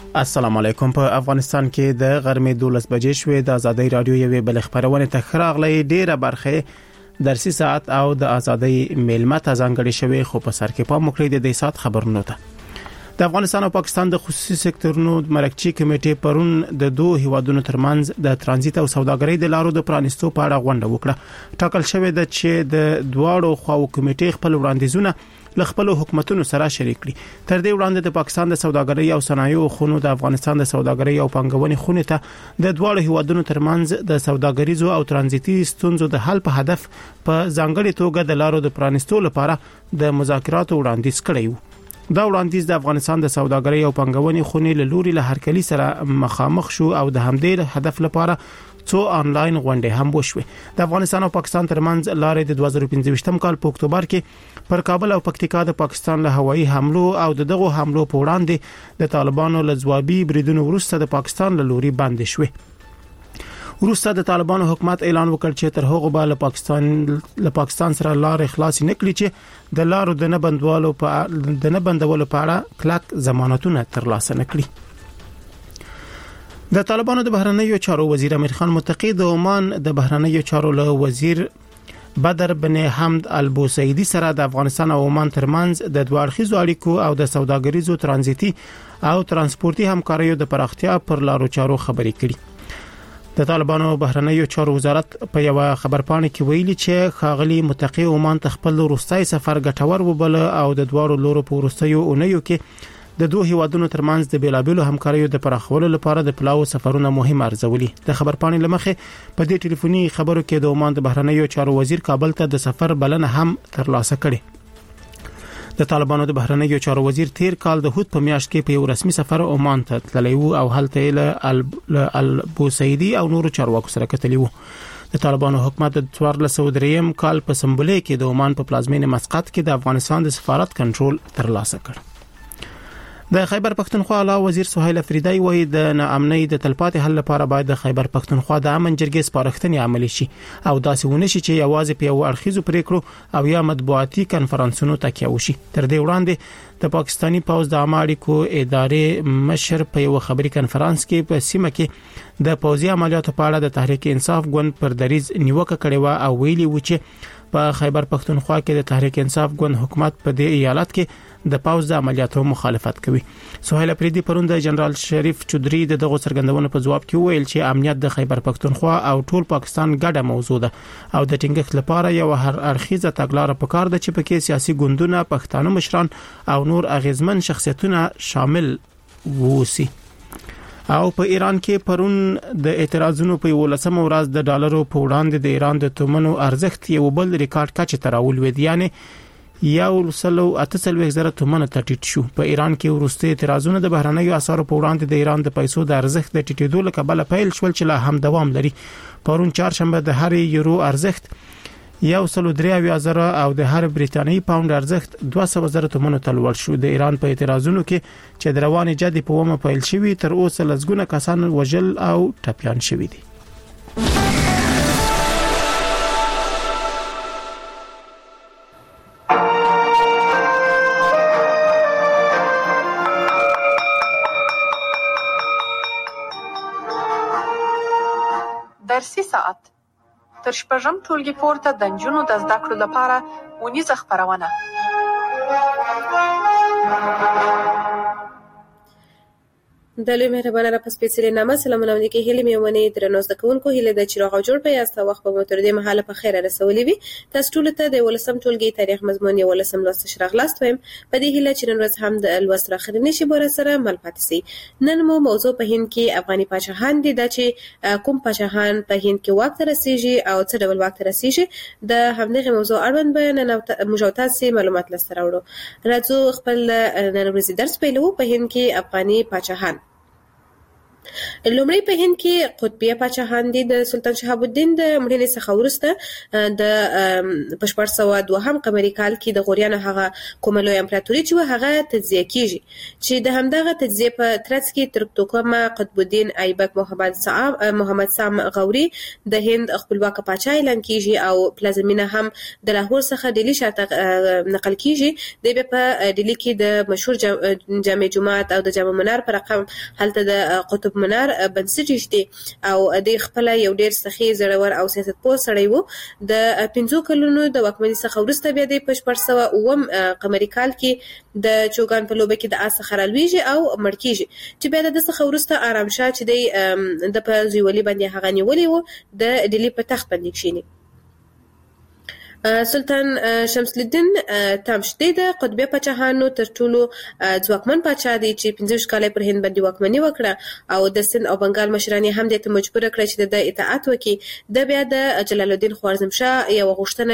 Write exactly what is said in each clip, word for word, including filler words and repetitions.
السلام علیکم. په افغانستان کې د غرمې دولس بجې شوې. د ازادي رادیو یوې بل خبرونه تخراغلې ډیره برخه درسي ساعت او د ازادي میلمه ته ځانګړي شوی، خو په سر کې په مخکې د دې ساعت خبرونه ده. د افغانستان او پاکستان د خصوصي سکتورونو مرکزی کمیټې پرون د دوه هیوادونو ترمنځ د ترانزیت او سوداګرۍ د لارو د پرانیستو په اړه غونډه وکړه. ټاکل شوې ده چې د دواړو خواو کمیټې خپل وړاندیزونه ل خپل حکومتونو سره شریک کړي. تر دې وړاندې د پاکستان د سوداګرۍ او صنایعو خونو د افغانستان د سوداګرۍ او پانګونې خونې ته د دواړو هیوادونو ترمنځ د سوداګریزو او ترانزیتي ستونزو د حل په هدف په ځانګړي توګه د لارو د پرانیستو لپاره د مذاکراتو وړاندیز کړی و. دا وړاندیز د افغانستان د سوداګرۍ او پانګونې خونې له لوري له هرکلی سره مخامخ شو او د همدې هدف لپاره څو آنلاین غونډې هم وشوي. د افغانستان او پاکستان ترمنځ لارې د دوه زره پنځه کال په اکتوبر کې پر کابل او پکتیکا د پاکستان له هوایي حملو او دغه حملو په وړاندې د طالبانو له ځوابي بریدونو وروسته د پاکستان له لوري بند شوي. وروسته د طالبانو حکومت اعلان وکړ چې تر هغه به له پاکستان له پاکستان سره لارې خلاص نه کړي چې د لارو د نه بندولو په د نه بندولو په اړه کلک ضمانتونه ترلاسه نکړي. د طالبانو د بهرنیو چارو وزیر امیر خان متقی د عمان د بهرنیو چارو له وزیر بدر بن حمد البوسیدی سره د افغانستان او عمان ترمنځ د دوه اړخیزو اړیکو او د سوداګریزو ترانزیتي او ترانسپورتي همکاریو د پراختیا پر لارو چارو خبرې کړي. د طالبانو بهرنیو چارو وزارت په یو خبرپاڼه کې ویلي چې خاغلی متقی عمان ته خپل روستای سفر ګټور وبله او د دوه لورو په روستایو اونیو کې د دوه هیوادونو ترمنځ د بیلابیلو همکاریو د پراخولو لپاره د پلاو سفرونه مهم ارزولي. د خبرپاڼې لمخې په دې ټلیفوني خبرو کې د عمان د بهرنیو چارو وزیر کابل ته د سفر بلنه هم ترلاسه کړي. د طالبانو د بهرنیو چارو وزیر تیر کال د هوت په میاشت کې په یو رسمي سفر عمان ته تللی و او هلته له البوسیدی او نورو چارواکو سره کتلی و. د طالبانو حکومت د څوارلس سوه درې کال په سمبولې کې د عمان په پلازمینه مسقط کې د افغانستان د سفارت کنټرول ترلاسه کړ. د خیبر پښتونخوا علاوه وزیر سهیل افریدی وایي د ناامنۍ د تلپاتې حل لپاره باید د خیبر پښتونخوا د امن جرګې سپارښتنې عملي شي او داسې ونه شي چې یوازې په یو اړخیزو پریکړو او یا مطبوعاتي کنفرانسونو تکیه وشي. تر دې وړاندې د پاکستانی پوځ د عامه اړیکو ادارې مشر په یو خبري کنفرانس کې په سیمه کې د پوځي عملیاتو په اړه د تحریک انصاف ګوند پر دریز نیوکه کړې و او ویلي و چې په خیبر پښتونخوا کې د تحریک انصاف ګوند حکومت په دې ایالت کې د پاوز د عملیاتو مخالفت کوي. سهیل افریدی پرون د جنرال شریف چودري د دغه څرګندونو په جواب کې ویل چې امنیت د خیبر پښتونخوا او ټول پاکستان ګډه موضوع ده او د ټینګښت لپاره یو هر اړخیزه تګلارې پکار ده چې پکې سیاسي ګوندونه، پښتانه مشران او نور اغیزمن شخصیتونه شامل ووسی. او په ایران کې پرون د اعتراضونو په ولسمه ورځ د ډالرو په وړاندې د ایران د تومنو ارزښت یو بل ریکارډ کچې ته راولوید، یعنی یو سلو اته سلويخ زره تومنه ته ټیټ شو. په ایران کې وروستي اعتراضونه د بهرنیو اسعارو په وړاندې د ایران د پیسو د ارزښت د ټیټېدو له کبله پیل شول چې لا هم دوام لري. پرون چهارشنبه د هر یورو ارزښت یو سلو درې زره او د هر بریتانیایی پاوند ارزښت دوه سوه زره تومنو ته لوړ شو. د ایران په اعتراضونو کې چې د رواني جدي په ومه پیل شوی تر اوسه لزګونه کسان وژل او ټپيان شوی دي. درسي ساعت تر شپږم ټولګي پورته د نجونو د زده کړو لپاره اونیزه خپرونه. د لوی مهربانه را په سپېڅلې نامه سلامونه ولیکي. هیلې مې ومنئ درنو زده کوونکو، هیله ده چې روغ او جوړ په یاست او وخت به مو تر دې مهاله په خیره رسولي وي. تاسو ټولو ته د یولسم ټولګي تاریخ مضمون یولسم لوست ښه راغلاست وایم. په دې هیله چې نن ورځ هم د لوست راخرینې شي بوره سره مل پاتې سي. نن مو موضوع په هند کې افغاني پاچاهان دي، دا چې کوم پاچاهان په هند کې واک ته رسیږي او څه ډول واک ته رسیږي، د همدغه موضوع اړوند بیان موږ تاسو معلومات لسته راوړو. راځو خپل نن ورځې درس پیلو. په هند کې افغاني پاچاهان لومړی په هند کې قطبیه پاچاهان دي. د سلطان شهاب الدین د مړینې څخه وروسته د په شپږ سوه دوهم قمري کال کې د غوریانو هغه کومه لویه امپراتوري چې هغه تجزیه کیږي، چې د همدغه تجزیه په ترڅ کې ترکتوکمه قطب الدین ایبک محمد سام محمد سام غوري د هند خپلواک پاچا اعلان کیږي او پلازمینه هم د لاهور څخه ډیلی شاته نقل کیږي. د په ډیلی کې د مشهور جامع جماعت او د جامع منار پر رقم هلته د قطب منار بنسټ دي او د خپل یو ډیر سخی زړور او سیاستپوه سړی وو. د پنځو کلونو د واکمنۍ څخه وروسته بیا د شپږ سوه اووم قمري کال کې د چوغان په لوبه کې د آس څخه رالویږي او مړ کیږي، چې بیا د څخه وروسته آرام شاه چې د په زویولي باندې هغه نیولې وو د ډیلی په تخت باندې کښینی. سلطان شمس الدین تامشتي د قطبیه پاچاهانو تر ټولو ځواکمن پاچا دی چې پنځه کال پر هند باندې واکمني وکړه او د سند او بنگال مشران هم د ته مجبور کړ چې د اطاعت وکړي. د بیا د جلال الدین خوارزمشاه یو غوښتنه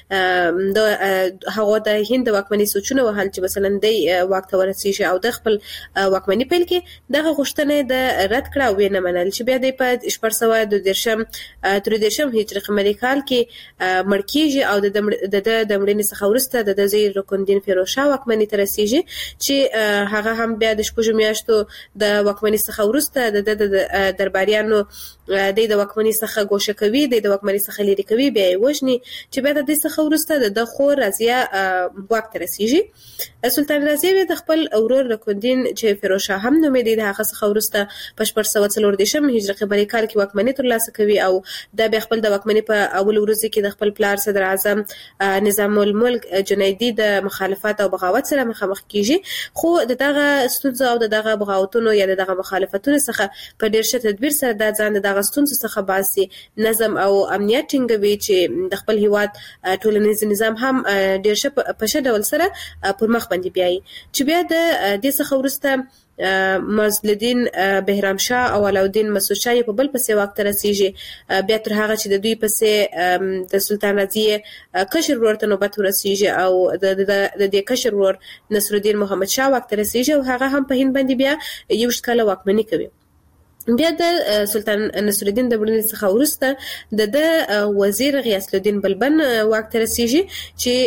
چې د هغه د هند واکمني سوچونه وهل چې مثلا د واک ته ورسیږي او د خپل واکمني پیل کې دغه غوښتنه د رد کړه او نه منل، چې بیا د په شپږ سوه دوه دیرشم تر دیرشم هجري قمري کال کې مړ کیږي او د د د مړینې څخه وروسته د زیر رکن الدین فیروز شاه واکمنۍ ته رسیږي، چې هغه هم بیا د شپږو میاشتو د واکمنۍ څخه وروسته د د درباریانو د د واکمنۍ څخه ګوښه کوي، د د واکمنۍ څخه لري کوي، بیا یې وژني، چې بیا د دې څخه وروسته د خور رضیه واک ته رسیږي. سلطان رضیه د خپل ورور رکن الدین چې فیروز شاه هم نومېده د هغه څخه وروسته په شپږ سوه څلور دیرشم هجري قمري کال کې واکمنۍ ترلاسه کوي او دا بیا خپل د واکمنۍ په اول ورځ کې د خپل پلار صدر اعظم نظام الملک جنیدی د مخالفت او بغاوت سره مخامخ کیږي، خو دغه ستونزه او دغه بغاوتونو یا دغه مخالفتونو څخه په ډیر ښه تدبیر سره د ځان دغه ستونزو څخه باسي، نظم او امنیت ټینګوي، چې د خپل هیواد ټولنیز نظام هم ډیر ښه په ښه ډول سره پر مخ باندې بیایي. چې بیا د دې څخه وروسته مازلدین بهرام شاه او علاءالدین مسعود شاه په بل پسې واک ته رسیږي، بیا تر هغه چې د دوی پسې د سلطان رضیه کشر ورور ته نوبت ورسیږي او د د دې کشر ورور نصرالدین محمد شاه واک ته رسیږي او هغه هم په هند باندې بیا یو کال واکمني کوي. بیا د سلطان نصرالدین د مړینې څخه وروسته د د وزیر غیاث الدین بلبن واک ته رسیږي،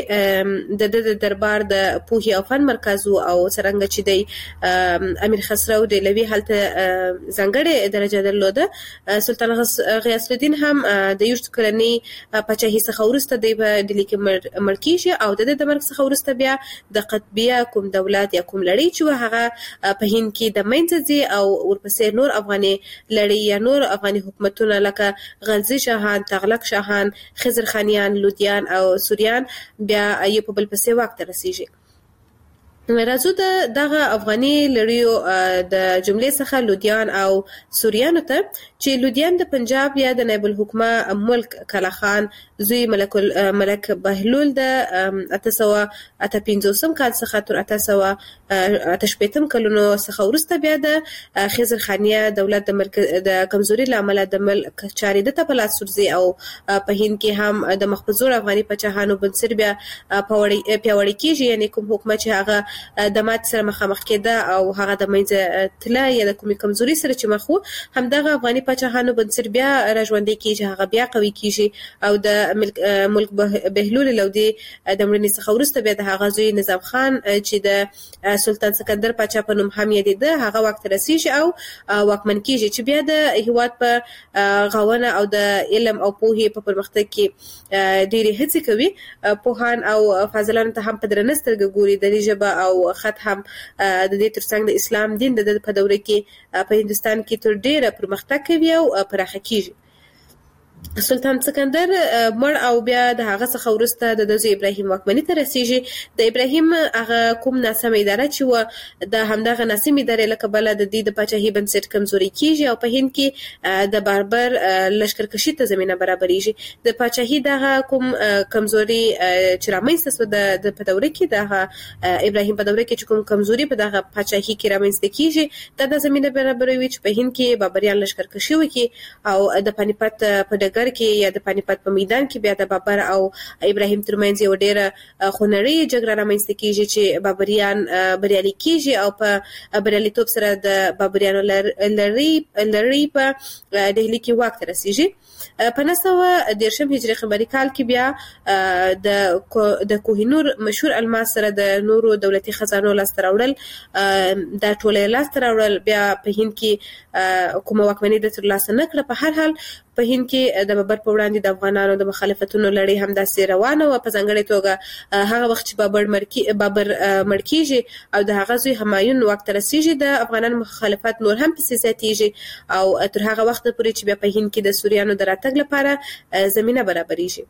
چې د د دربار د پوهې او فن مرکز او څرنګه چې د امیر خسرو دهلوي هلته ځانګړې درجه درلوده. سلطان غیاث الدین هم د یو کلنۍ پاچاهۍ څخه وروسته د ډیلي کې مړ کیږي او د د مرګ څخه وروسته بیا د قطبیه کوم دولت یا کوم لړۍ چې هغه په هند کې د منځ ځي او ورپسې نور افغاني لړۍ یا نور افغاني حکومتونه لکه غلزي شاهان، تغلق شاهان، خضر خانیان، لودیان او سوریان بیا یې په بل پسې واک ته رسیږي. راځو د دغه افغاني لړیو د جملې څخه لودیان او سوریانو ته، چې لودیان د پنجاب یا د نایب الحکومه ملک کلا خان زوی ملک ملک بهلول د اته سوه اته پنځوسم کال څخه تر اته سوه اته شپېتم کلونو څخه وروسته بیا د خضر خانیه دولت د ملک د کمزوري له امله د ملک چارې د ته په لاس ورځي او په هند کې هم د مخبزور افغاني پاچاهانو بنسټ بیا پیاوړی کیږي، یعنی کوم حکومت چې هغه د مات سره مخامخ کېده او هغه د منځه تله یا د کومې کمزوري سره چې مخ وو، همدغه افغاني پاچاهانو بنسټ بیا راژوندی کیږي، هغه بیا قوي کیږي او د ملک بهلول لودي د مړینې څخه وروسته بیا د هغه زوی نظام خان چې د سلطان سکندر پاچا په نوم هم یادېده هغه واک ته رسیږي او واکمن کیږي، چې بیا د هیواد په غاونه او د علم او پوهې په پرمختګ کې ډېرې هڅې کوي. پوهان او فاضلانو ته هم په درنه سترګه ګوري، د دې ژبه او خط هم د دې ترڅنګ د اسلام دین د په دوره کې په هندستان کې تر ډیره پرمختګ کوي او پراخه کیږي. سلطان سکندر مړ او بیا د هغه څخه وروسته د دوزي ابراهیم واکمنۍ ته رسیږي. د ابراهیم هغه کوم ناسم اداره چې و د همدغه ناسم ادارې له کبله د دې د پاچاهۍ بنسټ کمزوري کیږي او په هند کې د باربر لشکرکشي ته زمینه برابرېږي. د پاچاهۍ دغه کوم کمزوري چې رامنځته سوه د په دوره کې د ابراهیم په دوره کې چې کوم کمزوري په دغه پاچاهۍ کې رامنځته کیږي دا د زمینه برابروي چې په هند کې بابریان لشکرکشي وکړي او د پانیپت په ډګر کې یا د پانیپت په میدان کې بیا د بابر او ابراهیم ترمنځ یو ډېره خونړۍ جګړه رامنځته کیږي چې بابریان بریالي کیږي او په بریالیتوب سره د بابریانو لړۍ لړۍ په دهلی کې واک ته رسیږي. په نهه سوه دېرشم هجري قمري کال کې بیا د د کوهینور مشهور الماس سره د نورو دولتي خزانو لاسته راوړل دا ټوله لاسته راوړل بیا په هند کې کومه واکمني د ترلاسه نه کړه. په هر حال په هند کې د بابر په وړاندې د افغانانو د مخالفتونو لړۍ هم داسې روانه وه. په ځانګړې توګه هغه وخت چې بابر مرکی بابر مړ کیږي او د هغه زوی همایون واک ته رسیږي د افغانانو مخالفت نور هم پسې زیاتیږي او تر هغه وخت پورې چې بیا په هند کې د سوریانو د راتګ لپاره زمينه برابرېږي.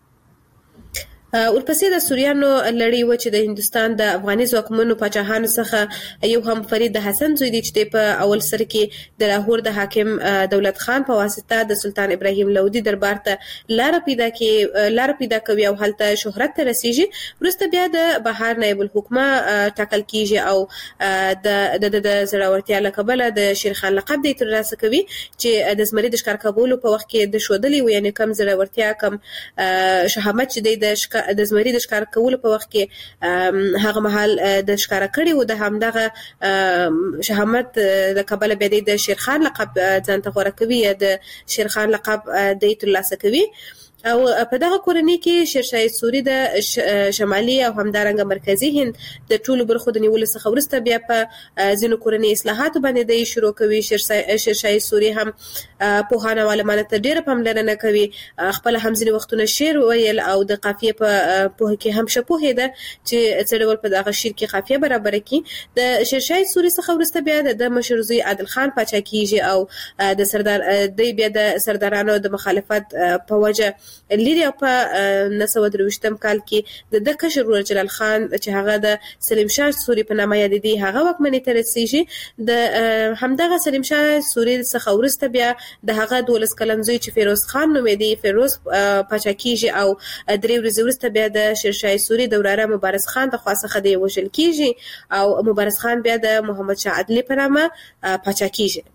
ورپسې د سوریانو لړۍ و چې د هندستان د افغاني ځواکمنو پاچاهانو څخه یو هم فرید د حسن زوی دی چې په اول سر کې د لاهور د حاکم دولت خان په واسطه د سلطان ابراهیم لودي دربار ته لار پیدا کې لار پیدا کوي او هلته شهرت ته رسیږي. وروسته بیا د بهار نایب الحکومه ټاکل کیږي او د د د زړورتیا له کبله د شیرخان لقب دی ترلاسه کوي چې د زمري د ښکار کولو په وخت کې د شودلې و یعنی کم زړورتیا کم شهامت چې د د زمري د ښکار کولو په وخت کې هغه مهال د ښکار کړي و د همدغه شهامت د کبله بیا د شیرخان لقب ځان ته غوړه کوي یا د شیرخان لقب د ترلاسه کوي. او په دغه کورنۍ کې شیرشاه سوري د شمالي او همدارنګه مرکزی هند د ټولو برخو د نیولو څخه وروسته بیا په ځینو کورنۍ اصلاحاتو باندې د شروع کوي. شیرشاه سوري هم پوهانه عالمانه ته ډېره پاملرنه کوي. خپل هم ځینې وختونه شعر ویل او د قافیه په پوهه کې هم شپوهه ده چې څړول په دغه شعر کې قافیه برابر کړي. د شیرشاه سوري څخه وروسته بیا د مشر زوی عادل خان پاچا کیږي او د سردار د بیا د سردارانو د مخالفت په وجه لري او په نهه سوه درویشتم کال کې د د کشر ورور جلال خان چې هغه د سلیم شاه سوري په نامه یاد دي هغه واکمنۍ ته رسیږي. د همدغه سلیم شاه سوري څخه وروسته بیا د هغه دولس کلن زوی چې فیروز خان نومېدی فیروز پاچا کیږي او درې ورځې وروسته بیا د شیرشاه سوري د وراره مبارز خان د خوا څخه دی وژل کیږي او مبارز خان بیا د محمد شاه عدلی په نامه پاچا کیږي.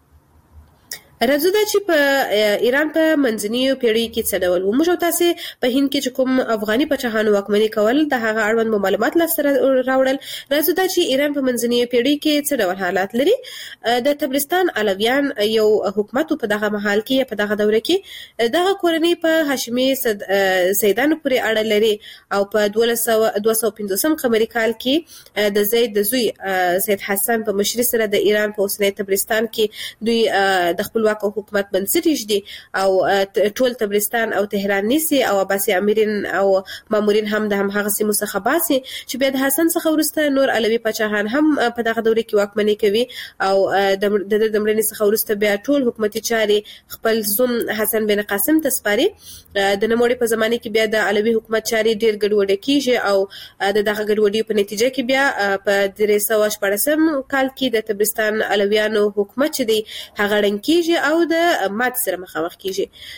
راځو دا چې په ایران په منځنیو پیړیو کې څه ډول و. موږ تاسو په هند کې چې کوم افغاني پاچاهانو واکمني کول د هغه اړوند معلومات لاسته راوړل. راځو دا چې ایران په منځنیو پیړیو کې څه ډول حالات لري. د تبرستان علویان یو حکومت په دغه محل کې په دغه دوره کې دغه کورنۍ په هاشمي سیدانو پورې اړه لري او په دوه سوه پنځوسم قمري کال کې د زید د زوی سید حسن په مشرۍ سره د ایران په اوسنۍ تبرستان کې دوی د خپل واک او حکومت بنسټ ایږدي او ټول تبرستان او تهران نیسي او عباسي امیرین او مامورین هم د همغه سیمو څخه باسي چې بیا د حسن څخه وروسته نور علوي پاچاهان هم په دغه دوره کې واکمني کوي او د د مړینې څخه وروسته بیا ټول حکومتي چارې خپل زوم حسن بن قاسم ته سپاري. د نوموړي په زمانه کې بیا د علوي حکومت چارې ډېر ګډوډه کیږي او د دغه ګډوډۍ په نتیجه کې بیا په درې سوه شپاړسم کال کې د تبرستان علویانو حکومت چې دی هغه ړنګ کیږي او د مات سره مخامخ کیږي.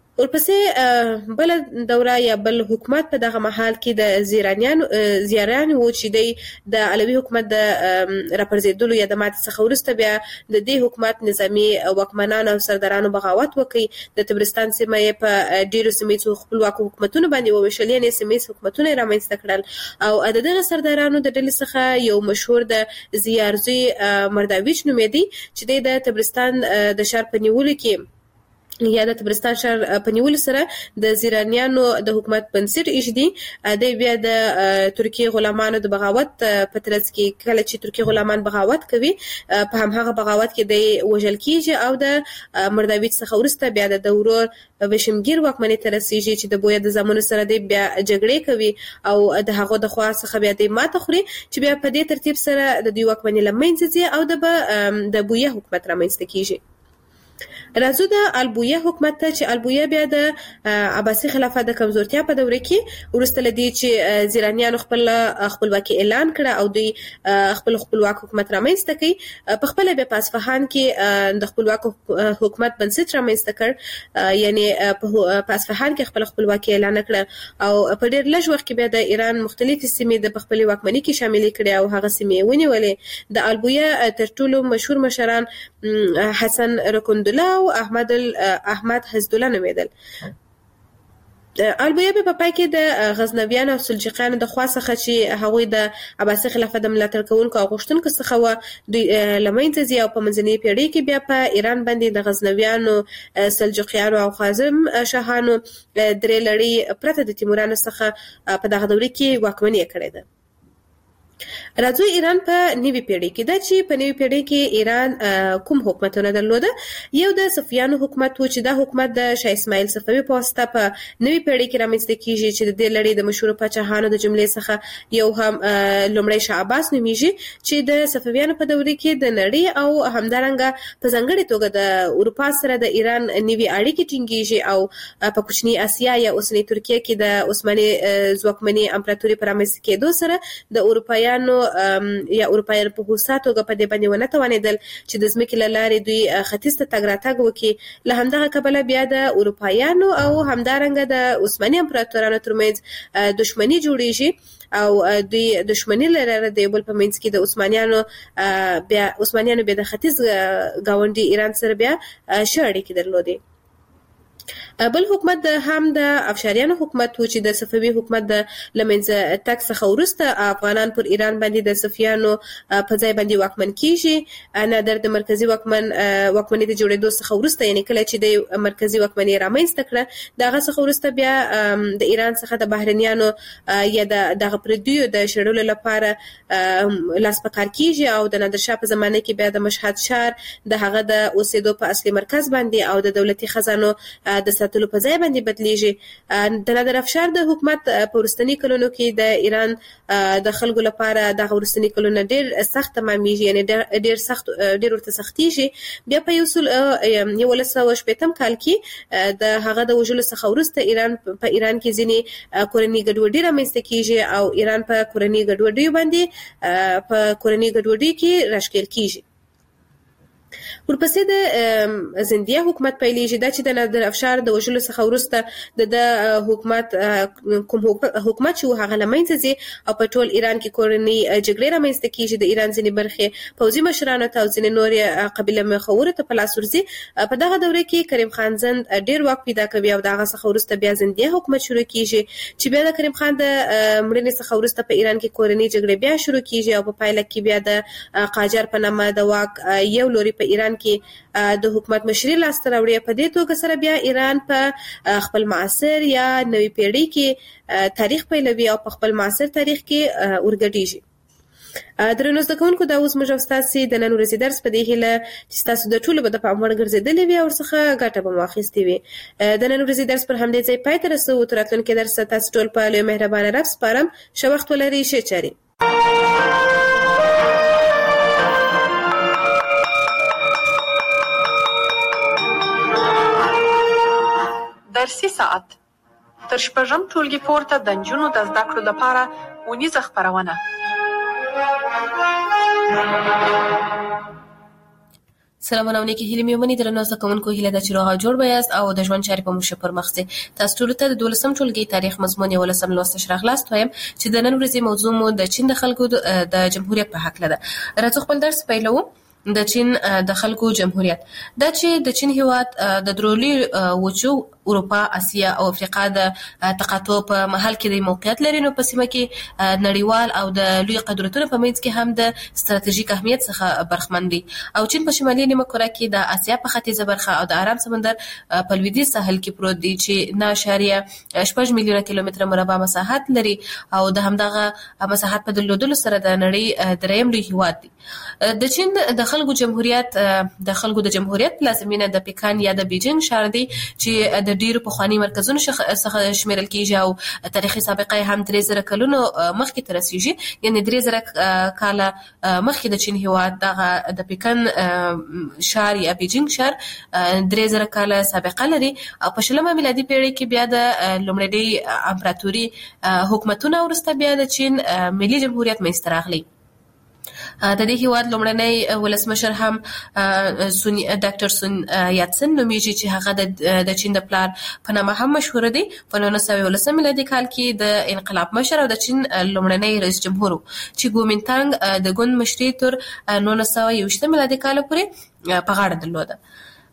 ورپسې بل دوره یا بل حکومت په دغه محل کې د زیرانیانو زیاران و چې د د علوي حکومت د راپرزیدلو یا د مات څخه وروسته بیا د دې حکومت نظامی واکمنانو او سردارانو بغاوت وکړي. د تبرستان سیمه یې په ډیرو سیمو خپلواک حکومتونو باندې وویشل یعنی سیمه حکومتونه رامنځته کړل او د دغه سردارانو د ډلې څخه یو مشهور د زیارزوی مرداویچ نومېدی چې د تبرستان د ښار په نیولو کې یا د تبرستان ښار په نیولو سره د زیرانیانو د حکومت بنسټ ایږدي. د بیا د ترکیه غلامانو د بغاوت په ترڅ کې کله چې ترکیه غلامان بغاوت کوي په همغه بغاوت کې د وژل کیږي او د مرداویچ څخه وروسته بیا د دورور وشمګیر واکمنۍ ته رسیږي چې د بویا د زمانو سره د بیا جګړې کوي او د هغه د خوا څخه بیا د ماته خوري چې بیا په دې ترتیب سره د دوی واکمنۍ لمنځه ځي او د د بویا حکومت رامنځته کیږي. راځو د البویه حکومت ته چې البویه بیا د عباسي خلافت د کمزورتیا په دوره کې وروسته لدی چې زیرانیانو خپل خپلواکي اعلان کړه او دوی خپل خپلواک حکومت رامنځته کړي. په خپل بیا په اصفهان کې د خپلواک حکومت بنسټ رامنځته کړ یعنی په اصفهان کې خپل خپلواکي اعلان کړه او په ډېر لږ وخت کې بیا د ایران مختلفې سیمې د خپل واکمنۍ کې شامل کړي او هغه سیمې ونیولې. د البویه تر ټولو مشهور مشران حسن رکندله او احمد احمد حزدالله نومیدل. البته په پای کې د غزنویانو او سلجوقیانو د خوا څخه چې هغوی د عباسي خلافت د ملاتړ کوونکو او غوښتونکو څخه و دوی لمنځه ځي او په منځنۍ پیړۍ کې بیا په ایران باندې د غزنویانو، سلجوقیانو او خوارزم شاهانو درې لړۍ پرته د تیمورانو څخه په دغه دوره کې واکمني کړې ده. راځو ایران په نوې پیړۍ کې دا چې په نوې پیړۍ کې ایران کوم حکومتونه درلوده. یو د صفویانو حکومت و چې دا حکومت د شاه اسماعیل صفوي په واسطه په نوې پیړۍ کې رامنځته کیږي چې د دې لړۍ د مشهورو پاچاهانو د جملې څخه یو هم لومړی شاه عباس نومیږي چې د صفویانو په دوره کې د نړۍ او همدارنګه په ځانګړې توګه د اروپا سره د ایران نوې اړیکې ټینګېږي او په کوچني اسیا یا اوسنۍ ترکیه کې د عثماني ځواکمنې امپراتوري په رامنځته کېدو سره د اروپایانو یا اروپایانو په هوسا توګه په دې باندې ونه توانېدل چې د ځمکې له لارې دوی ختیځ ته تګ راتګ وکړي. له همدغه کبله بیا د اروپایانو او همدارنګه د عثماني امپراتورانو ترمنځ دښمني جوړیږي او دوی دښمني لري د یو بل په منځ کې د عثمانیانو بیا عثمانیانو بیا د ختیځ ګاونډي ایران سره بیا ښه اړیکې درلودې. بل حکومت هم د افشاریانو حکومت و چې د صفوي حکومت د لمنځه تګ څخه وروسته افغانان پر ایران باندې د صفویانو په ځای باندې واکمن کیږي. نادر د مرکزی واکمن واکمنۍ د جوړېدو څخه وروسته یعنی کله چې د مرکزی واکمنۍ رامنځته کړه دغه څخه وروسته بیا د ایران څخه د بهرنیانو یا د دغه پردیو د شړلو لپاره لاس په کار کیږي او د نادرشاه په زمانه کې بیا د مشهد ښار د هغه د اوسېدو په اصلي مرکز باندې او د دولتي خزانو د ساتلو په ځای باندې بدلیږي. د نادر افشار د حکومت په وروستني کلونو کې د ایران د خلکو لپاره د وروستني کلونو ډېر سخت تمامېږي یعنی ډېر سخت ډېر ورته سختېږي. بیا په یولس سوه شپېتم کال کې د هغه د وژلو څخه وروسته ایران په ایران کې ځینې کورنۍ ګډوډي رامنځته کېږي او ایران په کورنۍ ګډوډیو باندې په کورنۍ ګډوډۍ کې راښکېل کېږي. ورپسې د زندیه حکومت پیلېږي دا چې د نادر افشار د وژلو څخه وروسته د حکومت کوم حکومت چې هغه له منځه ځي او په ټول ایران کې کورنۍ جګړې رامنځته کېږي. د ایران ځینې برخې پوځي مشرانو ته او ځینې نورې قبیله مخورو ته په لاس ورځي. په دغه دوره کې کریم خان زند ډېر واک پیدا کوي او د هغه څخه وروسته بیا زندیه حکومت شروع کېږي چې بیا د کریم خان د مړینې څخه وروسته په ایران کې کورنۍ جګړې بیا شروع کېږي او په پایله کې بیا د قاجار په نامه د واک یو لوري په ایران کې د حکومت مشري لاسته راوړي. په دې توګه سره بیا ایران په خپل معاصر یا نوې پیړۍ کې تاریخ پیلوي او په خپل معاصر تاریخ کې ورګډېږي. درنو زده کوونکو دا اوس موږ او ستاسې د نن ورځې درس په دې هیله چې ستاسو د ټولو به د پام وړ ګرځېدلې وي او ورڅخه ګټه به مو اخیستې وي. د نن ورځې درس پر همدې ځای پای ته رسوو. تر راتلونکي درسه تاسو ټول په لوی مهربانه رب سپارم. ښه وخت ولرئ. ښې چارې. درسي ساعت تر شپږم ټولګي پورته د نجونو د زده کړو لپاره اونیزه خپرونه. سلامونه ونیکي هیلې مې ومني. درنو زده کوونکو هیله ده چې روغ او جوړ به یاست او د ژوند چارې په مو ښه پر مخ ځي. تاسو ټولو ته د دولسم ټولګي تاریخ مضمون یولسم لوست ښه راغلاست وایم چې د نن ورځې موضوع مو د چین د خلکو د جمهوریت په هکله ده. راځو خپل درس پیلوو. د چین د خلکو جمهوریت دا چې د چین هیواد د درولي وچو اروپا، اسیا او افریقا د تقاطع په محل کې د موقعیت لري. نو په سیمه کې نړیوال او د لوی قدرتونو په منځ کې هم د ستراتیژیک اهمیت څخه برخمن دي. او چین په شمالي نیمه کره کې د اسیا په ختیځه برخه او د آرام سمندر په لویدیځ ساحل کې پروت دی چې نه اشاریه شپږ میلیونه کیلومتره مربع مساحت لري او د همدغه مساحت په درلودلو سره د نړۍ دریم لوی هیواد دی. د چین د خلکو جمهوریت د خلکو د جمهوریت پلازمینه د پیکان یا د بیجینګ ښار دی چې د ډیرو پخواني مرکزونو څخه شمیرل کیږي او تاریخي سابقه هم درې زره کلونو مخکې تر رسیږي. یعنی درې زره کاله مخکې د چین هیواد دغه د پیکان ښار یا بیجینګ ښار درې زره کاله سابقه لري او په شلمه میلادي پیړۍ کې بیا د لومړنۍ امپراتوري حکومتونه وروسته بیا د چین ملي جمهوریت منځته راغلی. د دې هیواد لومړنی ولسمشر هم سون ډاکټر سون یاتسن نومیږي چې هغه د چین د پلار په نامه هم مشهور دی. په نولس سوه یولسم میلادي کال کې د انقلاب مشر او د چین لومړنی رئیس جمهور چې ګومینتانګ د ګوند مشري تر نولس سوه یوویشتم میلادي کال پورې په غاړه درلوده.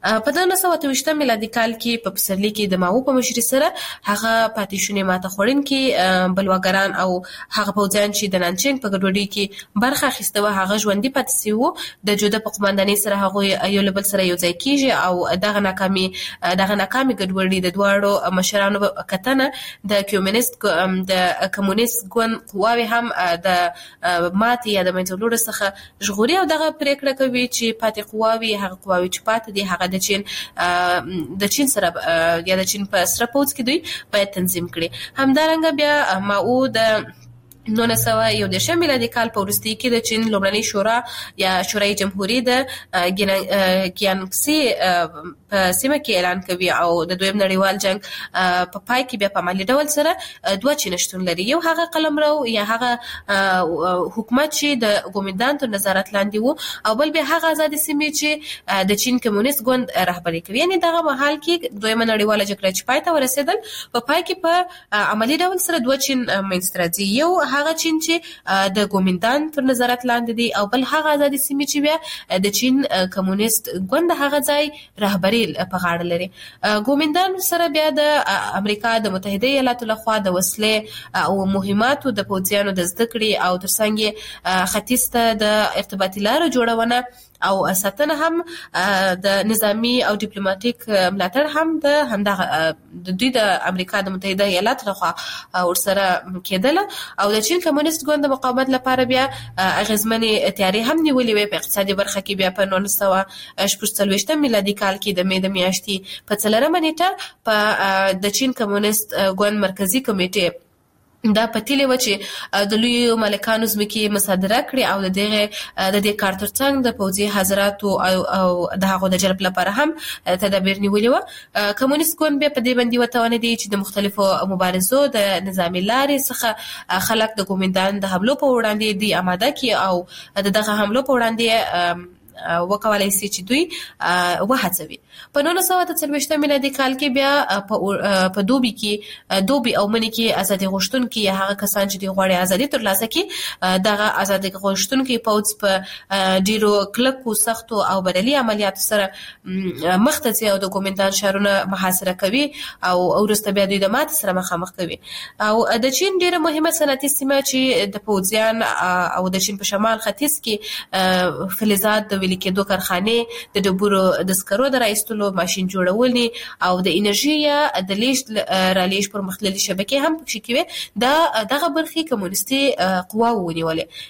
په نولس سوه اته ویشتم میلادي کال کې په پسرلي کې د ماوو په مشرۍ سره هغه پاتې شونې ماته خوړونکي بلواګران او هغه پوځیان چې د نانچینګ په ګډوډۍ کې برخه اخیسته و هغه ژوندي پاتې شوي وو. د جوده په قوماندانۍ سره هغه یو له بل سره یو ځای کیږي او دغه ناکامي دغه ناکامي ګډوډي د دواړو مشرانو کتنه د کمونیست د کمونیست ګوند قواوې هم د ماتې یا د منځه وړلو څخه ژغوري او دغه پریکړه کوي چې پاتې قواوې هغه قواوې چې پاتې دي هغه د چین د چین سره یا د چین په سره پوځ کې دوی باید تنظیم کړي. همدارنګه بیا ماو د نولس سوه یو دېرشم میلادي کال په وروستي کې د چین لومړنۍ شورا یا شورای جمهوریت د ګیانګسي په سیمه کې اعلان کوي او د دویم نړیوال جنگ په پای کې بیا په عملي ډول سره دوه چین شتون لري. یو هغه قلمرو یا هغه حکومت چې د ګومندان تر نظارت لاندې وو او بل بیا هغه آزاد سیمې چې د چین کمونیست ګوند رهبري کوي. یعنی دغه مهال کې دویمه نړیواله جګړه چې پای ته ورسېدل په پای کې په عملي ډول سره دوه چین منځته راځي. یو هغه چین چې د ګومندان تر نظارت لاندې دي او بل هغه آزاد سیمې چې بیا د چین کمونیست ګوند هغه ځای رهبري په غاړه لري. ګومندان سره بیا د امریکا د متحده ایالاتو لخوا د وسلې او مهماتو د پوځیانو د زده کړې او ترڅنګ ختیځ ته د ارتباطي لارو جوړونه او ساتنه هم د نظامی او ډیپلوماټیک ملاتړ هم د همدغه د دوی د امریکا د متحده ایالاتو لخوا ورسره کېدله او د چین کمونیست ګوند د مقاومت لپاره بیا اغیزمنې تیاری هم نیولې وې. په اقتصادي برخه کې بیا په نولس سوه شپږ څلوېښتم میلادي کال کې د مې د میاشتې په څلورمه نیټه په د چین کمونیست ګوند مرکزی کمیټې دا پتیلې و چې د لوی مالکانو ځمکې مصادره کړي او د دغه د دې کار ترڅنګ د پوځي حضراتو او د هغو د جلب لپاره هم تدابیر نیولي و. کمونیست ګوند بیا په دې باندې وتوانېدی چې د مختلفو مبارزو د نظامي لارې څخه خلک د ګومندان د حملو په وړاندې دی آماده کړي او د دغه حملو په وړاندې وکولای شي چې دوی وهڅوي. په نولس سوه اته څلوېښتم میلادي کال کې بیا په دوبي کې دوبي او مني کې ازادي غوښتونکي یا هغه کسان چې د غواړي ازادي ترلاسه کړي دغه ازادي غوښتونکي پوځ په ډیرو کلکو سختو او بدلي عملیاتو سره مخ ته ځي او د ګومندان ښارونه محاصره کوي او وروسته بیا دوی د ماتې سره مخامخ کوي. او د چین ډیره مهمه صنعتي سیمه چې د پوځیان او د چین په شمال ختیځ کې فلزات د ویلي کېدو کارخانې د ډبرو د سکرو د رایستلو ماشین جوړولې او د انرژي یا د لیږد رالیږد پرمختللې شبکې هم پکې کوي. دا دغه برخې کمونیستي قواوو ونیولې.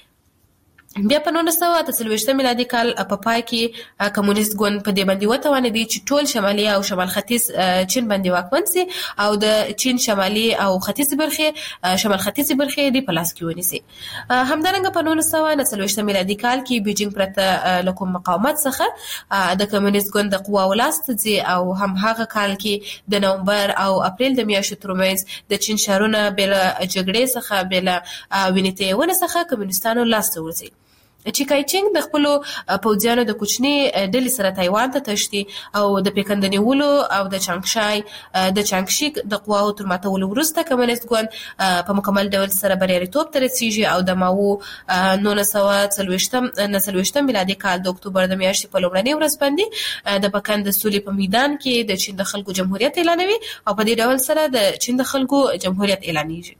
بیا په نولس سوه اته څلوېښتم میلادي کال په پای کې کمونیست ګوند په دې باندې وتوانېدی چې ټول شمالي او شمال ختیځ چین باندې واکمن سي او د چین شمالي او ختیځ برخې شمال ختیځ برخې د په لاس کې ونیسي. همدارنګه په نولس سوه نهه څلوېښتم میلادي کال کې بیجینګ پرته له کوم مقاومت څخه د کمونیست ګوند د قواو لاس ته ځي او هم هغه کال کې د نومبر او اپریل د میاشتو ترمنځ د چین ښارونه بېله جګړې څخه بېله وینې تویونې څخه کمونیستانو لاس ته ورځي. چې کایچینګ د خپلو پوځیانو د کوچني ډلې سره تایوان ته تښتي او د پیکند نیولو او د چانګشای د چانګشي د قواو تر ماتولو وروسته کمونیست ګوند په مکمل ډول سره بریالیتوب ته رسیږي او د ماوو نولس سوه څلوېښتم نهه څلوېښتم میلادي کال د اکتوبر د میاشتې په لومړنۍ ورځ باندې د پیکند د سولې په میدان کې د چین د خلکو جمهوریت اعلانوي او په دې ډول سره د چین د خلکو جمهوریت اعلانېږي.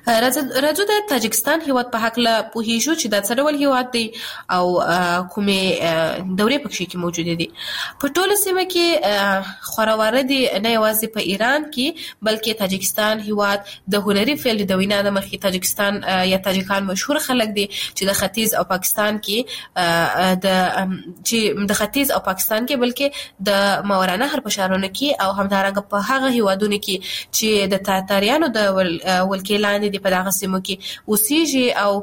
راځو د تاجکستان هیواد په حق له پوهیږو چې دا څه ډول هیواد دی او کومې دورې پکې کې موجودې دي. په ټوله سیمه کې خورواره دي نه یوازې په ایران کې بلکې تاجکستان هیواد د هنري فیلډ د وینا د مخې تاجکستان یا تاجکان مشهور خلک دي چې د ختیځ او پاکستان کې د چې د ختیځ او پاکستان کې بلکې د ماورانهر په ښارونو کې او همدارنګه په هغه هیوادونو کې چې د تاتاریانو د ولکې لاندې دی په دغه سیمو کې اوسېږي او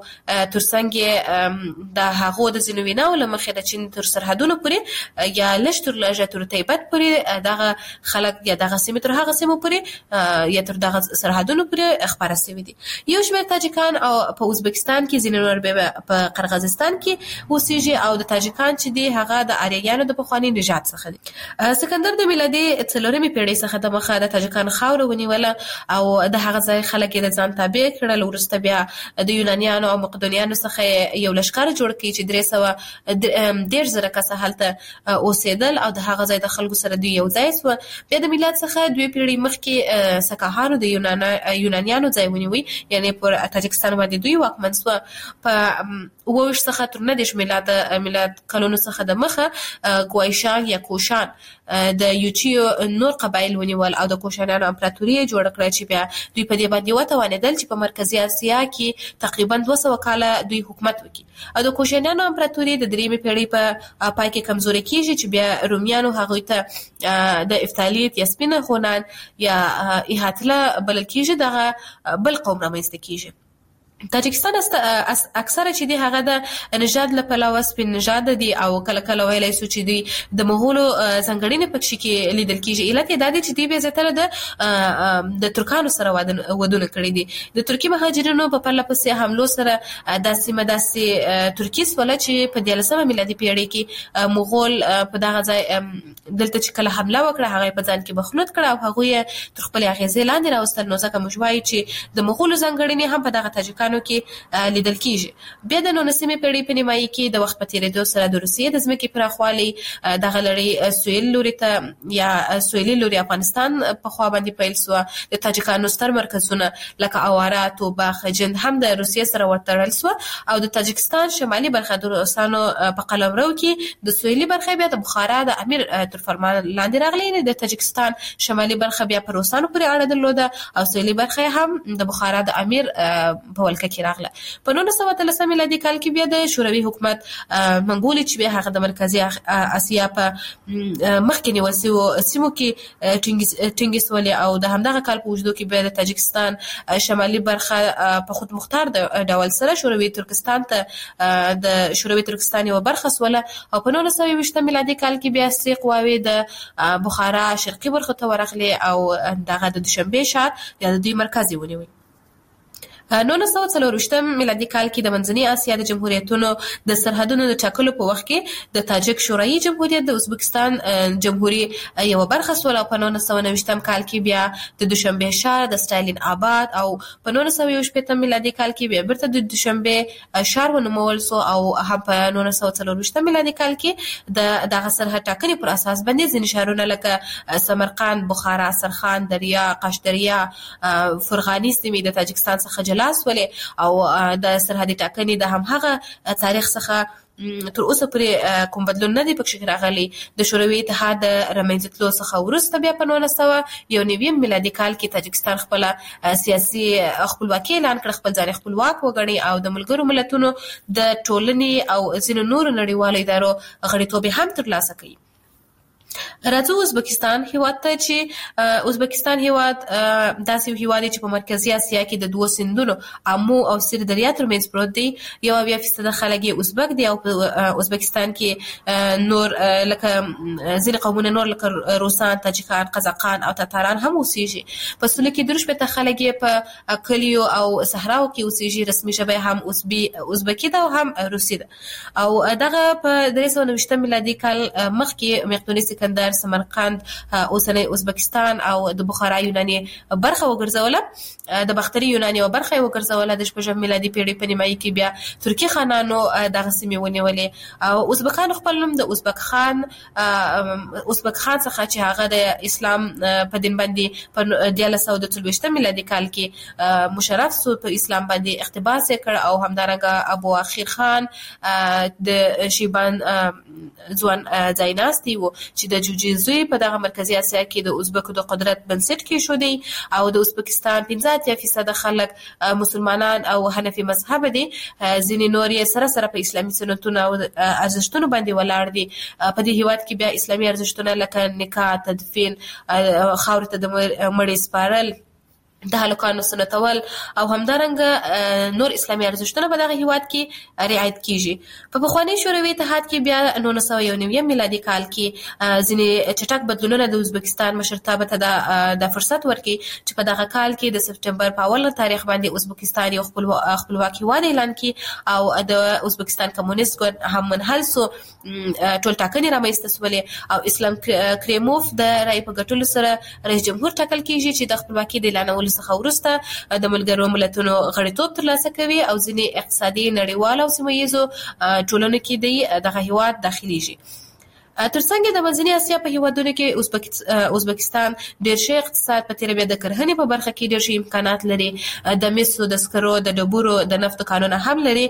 ترڅنګ د هغو د ځینو ویناو له مخې د چین تر سرحدونو پورې یا لږ تر لږه تر تیبت پورې دغه خلک یا دغه سیمې تر هغه سیمو پورې یا تر دغه سرحدونو پورې خپاره شوي دي. یو شمېر تاجکان او په ازبکستان کې ځینې نور بیا په قرغیزستان کې اوسېږي او د تاجکان چې دی هغه د آریایانو د پخواني نژاد څخه دي. سکندر د میلادي څلورمې پیړۍ څخه د مخه د تاجکان خاوره ونیوله او د هغه ځای خلک یې د ځان ازبکستان تابع کړل. وروسته بیا د یونانیانو او مقدونیانو څخه یو لښکر جوړ کړي چې درې سوه ډېر زره کسه هلته اوسېدل او د هغه ځای د خلکو سره دوی یو ځای سوه. بیا د میلاد څخه دوې پیړۍ مخکې سکاهانو د یونانیانو ځای ونیوی، یعنې پر تاجکستان باندې دوی واکمن سوه. په اووه ویشت څخه تر نهه دېرش میلاد میلاد کلونو څخه د مخه ګوایشان یا کوشان د یوچیو نور قبایل ونیول او د کوشانیانو امپراتوري یې جوړه کړه چې بیا دوی په دې باندې وتوانېدل چې په مرکزي اسیا کې تقریبا دوه سوه کاله دوی حکومت وکړي. او د کوشانیانو امپراتوري د درېیمې پیړۍ په پای کې کمزورې کېږي چې بیا رومیانو هغوی ته د افتالیت یا سپینه خونان یا ایهاتله بلل کېږي، دغه بل قوم رامنځته کېږي. تاجکستان اکثره چې دی هغه د نژاد له پلوه سپین نژاد دي او کله کله ویلی سو چې دوی د مغولو ځانګړنې پکښې کې لیدل کېږي. علت یې دا دی چې دوی بیا زیاتره د د ترکانو سره ودونه کړي دي. د ترکي مهاجرینو په پرله پسې حملو سره دا سیمه داسې ترکي سوله چې په دیارلسمه میلادي پیړۍ کې مغول په دغه ځای دلته چې کله حمله وکړه هغه یې په ځان کې مخلوط کړه او هغوی یې تر خپلې اغېزې لاندې راوستل. نو ځکه موږ وایو چې د مغولو ځانګړنې هم په دغه تاجکانو کې لیدل کېږي. بیا د نولسمې پیړۍ په نیمایي کې د وخت په تېرېدو سره د روسیې د ځمکې پراخوالی دغه لړۍ سویل لوري ته یا سویلي لوري افغانستان په خوا باندې پیل سوه. د تاجکانو ستر مرکزونه لکه اواره، توبه، خجند هم د روسیې سره ورتړل سوه او د تاجکستان شمالي برخه د روسانو په قلمرو کې د سویلي برخه بیا د بخارا د امیر تر فرمان لاندې راغلی. د تاجکستان شمالي برخه بیا په روسانو پورې اړه درلوده او سویلي برخه هم د بخارا د امیر په ولکه کې راغله. په نولس سوه اتلسم میلادي کال کې بیا د شوروي حکومت منګولې چې بیا هغه د مرکزي اسیا په مخکې نیول سوو سیمو کې ټینګې سولې او د همدغه کال په اوږدو کې بیا د تاجکستان شمالي برخه په خود مختار ډول سره شوروي ترکستان ته د شوروي ترکستان یوه برخه سوله او په نولس سوه یوویشتم میلادي کال کې بیا سرې قواوې د بخارا شرقي برخو ته ورغلې او دغه د دوشنبې ښار یا د دوی مرکز یې ونیوی. نولس سوه څلور ویشتم میلادي کال کې د منځنۍ اسیا د جمهوریتونو د سرحدونو د ټاکلو په وخت کې د تاجک شوروي جمهوریت د ازبکستان جمهوریت یوه برخه سوله او په نولس سوه نهه ویشتم کال کې بیا د دوشنبې ښار د ستالین آباد او په نولس سوه یو شپېتم میلادي کال کې بیا بیرته د دوشنبې ښار ونومول سو او هم په نولس سوه څلور ویشتم میلادي کال کې د دغه سرحد ټاکنې پر اساس باندې ځینې ښارونه لکه سمرقند، بخارا، سرخان، دریا، قشدریا، فرغاني سیمې د تاجکستان څخه جلا سولې او د سرحدي ټاکنې د همهغه تاریخ څخه تر اوسه پورې کوم بدلون نه دی پکښې راغلی. د شوروي اتحاد د رامنځته تلو څخه وروسته بیا په نولس سوه یو نوي میلادي کال کې تاجکستان خپله سیاسي خپلواکي اعلان کړه، خپل ځان خپلواک وګڼي او د ملګرو ملتونو د ټولنې او ځینو نورو نړیوالو ادارو غړیتوب هم ترلاسه کوي. راځو ازبکستان هیواد ته چې ازبکستان هیواد داسې یو هیواد دی چې په مرکزي اسیا کې د دوو سیندونو امو او سیر دریا ترمنځ پروت دی. یو اویا فیصده خلک یې ازبک دي او په ازبکستان کې نور لکه ځینې قومونه نور لکه روسان، تاجکان، قزاقان او تاتاران هم اوسېږي. په سوله کې درې شپېته خلک یې په کلیو او صحراو کې اوسېږي. رسمي ژبه هم ازبکي ده او هم روسي ده او دغه په درې سوه نهه ویشتم میلادي کال مخکې مقدوني سکندر سمرقند اوسنی ازبکستان او د بخارا یوناني برخه وګرځوله. د باختري یوناني برخه یې وګرځوله. د شپږم میلادي پیړۍ په نیمایي کې بیا ترکي خانانو دغه سیمې ونیولې او ازبکانو خپل نوم د ازبک خان ازبک خان څخه چې هغه د اسلام په دین باندې په دیارلس سوه څلوېښتم میلادي کال کې مشرف سو، په اسلام باندې اقتباس یې کړ او همدارنګه ابو اخیر خان د شیبان ځوان ځایناستی و چې د جوجیزوی په دغه مرکزي اسیا کې د ازبکو د قدرت بنسټ کېښودی او د ازبکستان پنځه اتیا فیصده خلک مسلمانان او حنفي مذهب دي. ځینې نور یې سره سره په اسلامي سنتونو او ارزښتونو باندې ولاړ دي. په دې هیواد کې بیا اسلامي ارزښتونه لکه نکاح، تدفین، خاورې ته د مړي سپارل، د هلکانو سنتول او همدارنګه نور اسلامي ارزښتونه په دغه هیواد کې رعایت کیږي. په پخواني شوروي اتحاد کې بیا نولس سوه یو نوي میلادي کال کې ځینې چټک بدلونونه د ازبکستان مشرتابه ته د فرصت ورکړي چې په دغه کال کې د سپټمبر په اوله تاریخ باندې ازبکستان یو خپلواک هیواد اعلان کړي او د ازبکستان کمونیست ګوند هم منحل سو. ټول ټاکنې رامنځته سولې او اسلام کریموف د رای په ګټلو سره رئیس جمهور ټاکل کیږي چې د خپلواکۍ د اعلانولو بدلون څخه وروسته د ملګرو ملتونو غړیتوب ترلاسه کوي او ځینې اقتصادي نړیوال او سیمه ییزو ټولنو کې د دغه هیواد داخليږي. ترڅنګ د منځنۍ اسیا په هیوادونو کې ازبکستان ډېر شي اقتصاد په تیر بیا د کرهنې په برخه کې ډېر شي امکانات لري، د مسو د سکرو د ډبرو د نفتو کانونه هم لري،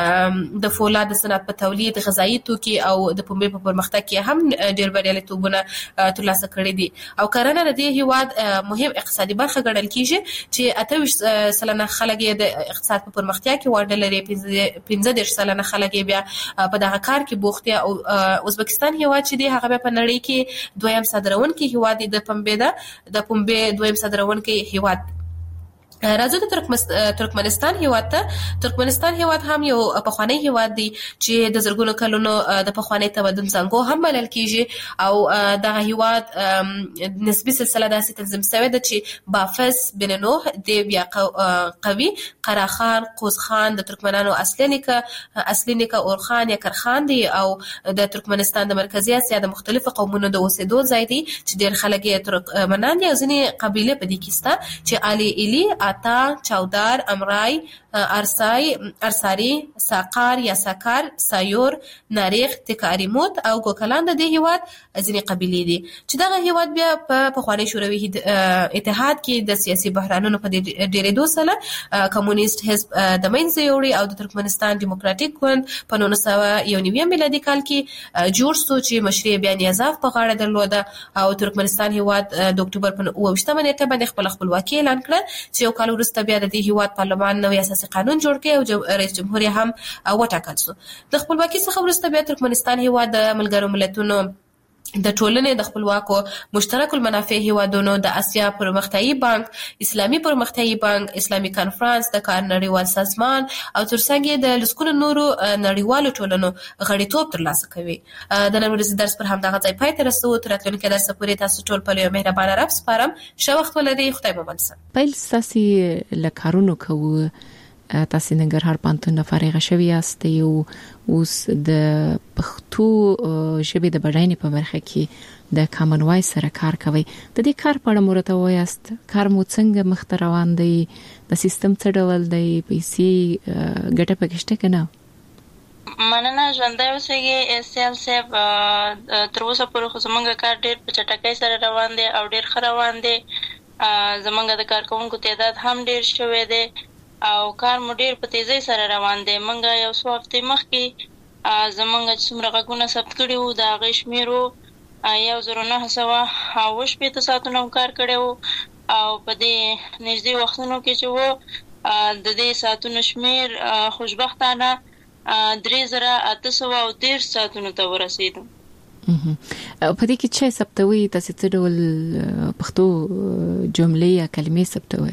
د فولاد د صنعت په تولید غذایی توکي او د پنبې په پرمختګ کې هم ډېر بریالیتوبونه ترلاسه کړي دي او کرهنه د دې هیواد مهم اقتصادي برخه ګڼل کیږي چې اته ویشت سلنه خلک د اقتصاد په پرمختیا کې ونډه لري، پنځه دېرش سلنه خلک بیا په دغه کار کې بوخت دي او ازبکستان هیواد چې دی هغه په نړۍ کې دویم صادرونکي هیواد دی، د پنبې د د پنبې دویم صادرونکي هیواد. راځو د ترکمنستان هیواد ته. ترکمنستان هیواد هم یو پخوانی هیواد دی چې د زرګونو کلونو د پخوانی تمدن څنګه هم بلل کیږي او دغه هیواد نسبی سلسله داسې تنظیم شوی ده چې بافس بن نوح دی بیا قوي قراخان قوزخان د ترکمنانو اصلي نیکه اصلي نیکه اورخان یا کرخان دی او د ترکمنستان د مرکزی اسیا د مختلفو قومونو د اوسېدو ځای دی چې ډېر خلک یې ترکمنان دي او ځینې قبیله په دې کې شته چې علي ایلی، آتا، چودار، امرای، ارسای، ارساری، ساقار یا ساکار، سایور، ناریخ، تکاریموت او ګوکلان د دې هیواد ځینې قبیلې دي چې دغه هیواد بیا په پخوانی شوروي اتحاد کې د سیاسي بحرانونو په ډېرېدو سره کمونیست حزب د منځه یوړی او د ترکمنستان دیموکراتیک ګوند په نولس سوه یو نوي میلادي کال کې جوړ شو چې مشري بیا نیازاف په غاړه درلوده او ترکمنستان هیواد د اکتوبر په اوه ویشتمه نیټه باندې خپل خپلواکي اعلان کړه چې یو کال وروسته بیا د دې هیواد پارلمان نوی اساسي قانون جوړ کړي او رئیس جمهور هم وټاکل شو. د خپلواکۍ څخه وروسته بیا ترکمنستان هیواد د ملګرو ملتونو د ټولنې د خپلواکو مشترک المنافع هیوادونو د اسیا پرمختیایي بانک، اسلامي پرمختیایي بانک، اسلامي کانفرنس، د کار نړیوال سازمان او ترڅنګ د لسکونو نورو نړیوالو ټولنو غړیتوب ترلاسه کوي. د نن ورځې درس پر همدغه ځای پای ته رسوو. تر راتلونکي درس پورې تاسو ټول په یو مهربانه رب سپارم. ښه وخت ولرئ. خدای مو منسه. پیل ستاسې له کارونو کوو. تاسو ننګرهار پوهنتون فارغ شوي یاست او اوس د پښتو ژبې د بډاینې په برخه کې د کامن وایس سره کار کوي. د دې کار په اړه مرته وایاست کار مو څنګه مخ ته روان دی؟ د سیستم څه ډول دی؟ پیسې ګټه پکې شته که نه؟ مننه. ژوندی اوسئ سیال صاحب. تر اوسه پورې خو زموږ کار ډېر په چټکۍ سره روان دی او ډېر ښه روان دی. زموږ د کارکوونکو تعداد هم ډېر شوی دی او کار مو ډېر په تیزۍ سره روان دی. موږ یو څو هفتې مخکې زموږ چې څومره غږونه ثبت کړي وو د هغې شمېر وو یو زر نهه سوه اوه شپېته ساعتونه مو کار کړی وو او په دې نږدې وختونو کې چې وو د دې ساعتونو شمېر خوشبختانه درې زره اته سوه او دېرش ساعتونو ته ورسېدو. په دې کې چې ثبتوي تاسو څه ډول پښتو جملې یا کلمې ثبتوي؟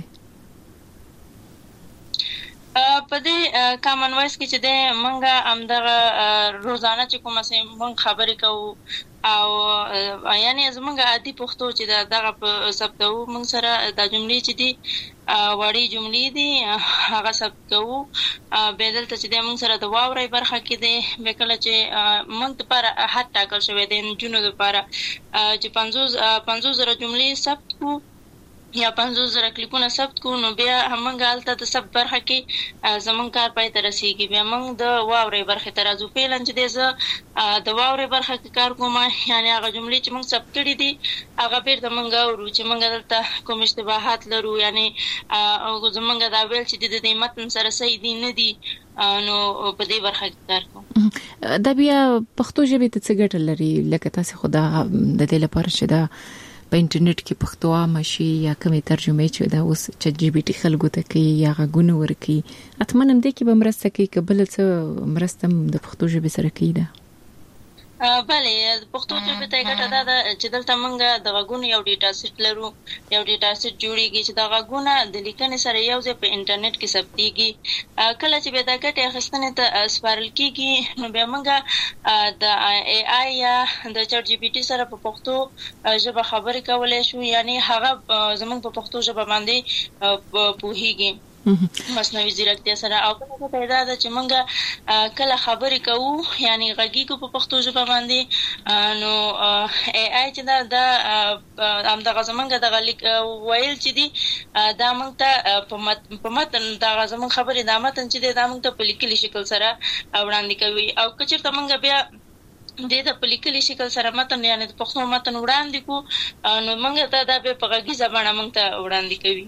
په دې کامن وایس کې چې د منګه همدغه روزانه چې کومه سي مونږ خبرې کوو او یعنی زمونږ عادي پښتو چې دغه په ثبتو مونږ سره د جملې چې دي وړي جملې دي هغه ثبت کوو. به دلته چې د مونږ سره د واورۍ برخه کې دی به کله چې مونږ لپاره حد ټاکل شوی دی نجونو لپاره چې پنځوس پنځوس زره جملې ثبت کوو یا پنځوس زره کلیپونه ثبت کوو نو بیا همونږ هلته د ثبت برخه کې زمونږ کار پای ته رسېږي. بیا مونږ د واورۍ برخې ته راځو. فعلا چې دی زه د واورۍ برخه کې کار کوم یعنې هغه جملې چې مونږ ثبت کړي دي هغه بیرته مونږ اورو چې مونږ دلته کوم اشتباهات لرو یعنې زمونږ دا ویل چې د دې متن سره صحیح دي نه دي نو په دې برخه کې کار کوم. دا بیا پښتو ژبې ته څه ګټه لري؟ لکه تاسې خو دا د دې لپاره چې دا په انټرنیټ کې پښتو عامه شي یا کومې ترجمې چې دا اوس چټ جی پی ټي خلکو ته کوي یا غږونه ورکوي اتمن هم دې کې به مرسته کوي که بله څه مرسته هم د پښتو ژبې سره کوي ده؟ بله د پښتو ژبې ته یې ګټه دا ده چې دلته موږ د غږونو یو ډیټا سیټ لرو. یو ډیټا سیټ جوړېږي چې د غږونه د لیکنې سره یو ځای په انټرنیټ کې ثبتېږي. کله چې بیا دا ګټې اخیستنې ته سپارل کېږي نو بیا موږ د اے آی یا د چټ جی پی ټي سره په پښتو ژبه خبرې کولی شو یعنې هغه زموږ په پښتو ژبه باندې پوهېږي. مصنوعي ځیرکتیا سره. او په پیدا ده چې موږ کله خبرې کوو یعنی غږیږو په پښتو ژبه باندې، نو ای آی چې دا د همدغه زمونږ دغه لیک ویل چې دي دا موږ ته په متن دغه زمونږ خبرې دا متن چې دی دا موږ ته په لیکلي شکل سره وړاندې کوي. او که چېرته موږ بیا د د په لیکلي شکل سره متن یعنی د پښتو متن وړاندې کو نو موږ ته دا به په غږیزه بڼه موږ ته وړاندې کوي.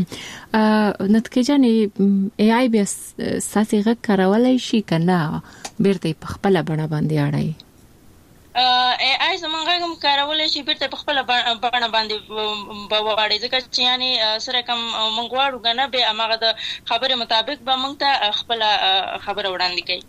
نتکه جانې ای آی بیا ساسي غږ کارولای شي کنه بیرته په خپل بڼه باندې اړای؟ ای آی زمونږ غږ هم کارولای شي بیرته په خپل بڼه باندې به وغواړي، ځکه چې یعنی سره کوم موږ غواړو کنه به هغه د خبرې مطابق به موږ ته خپل خبره وړاندې کوي.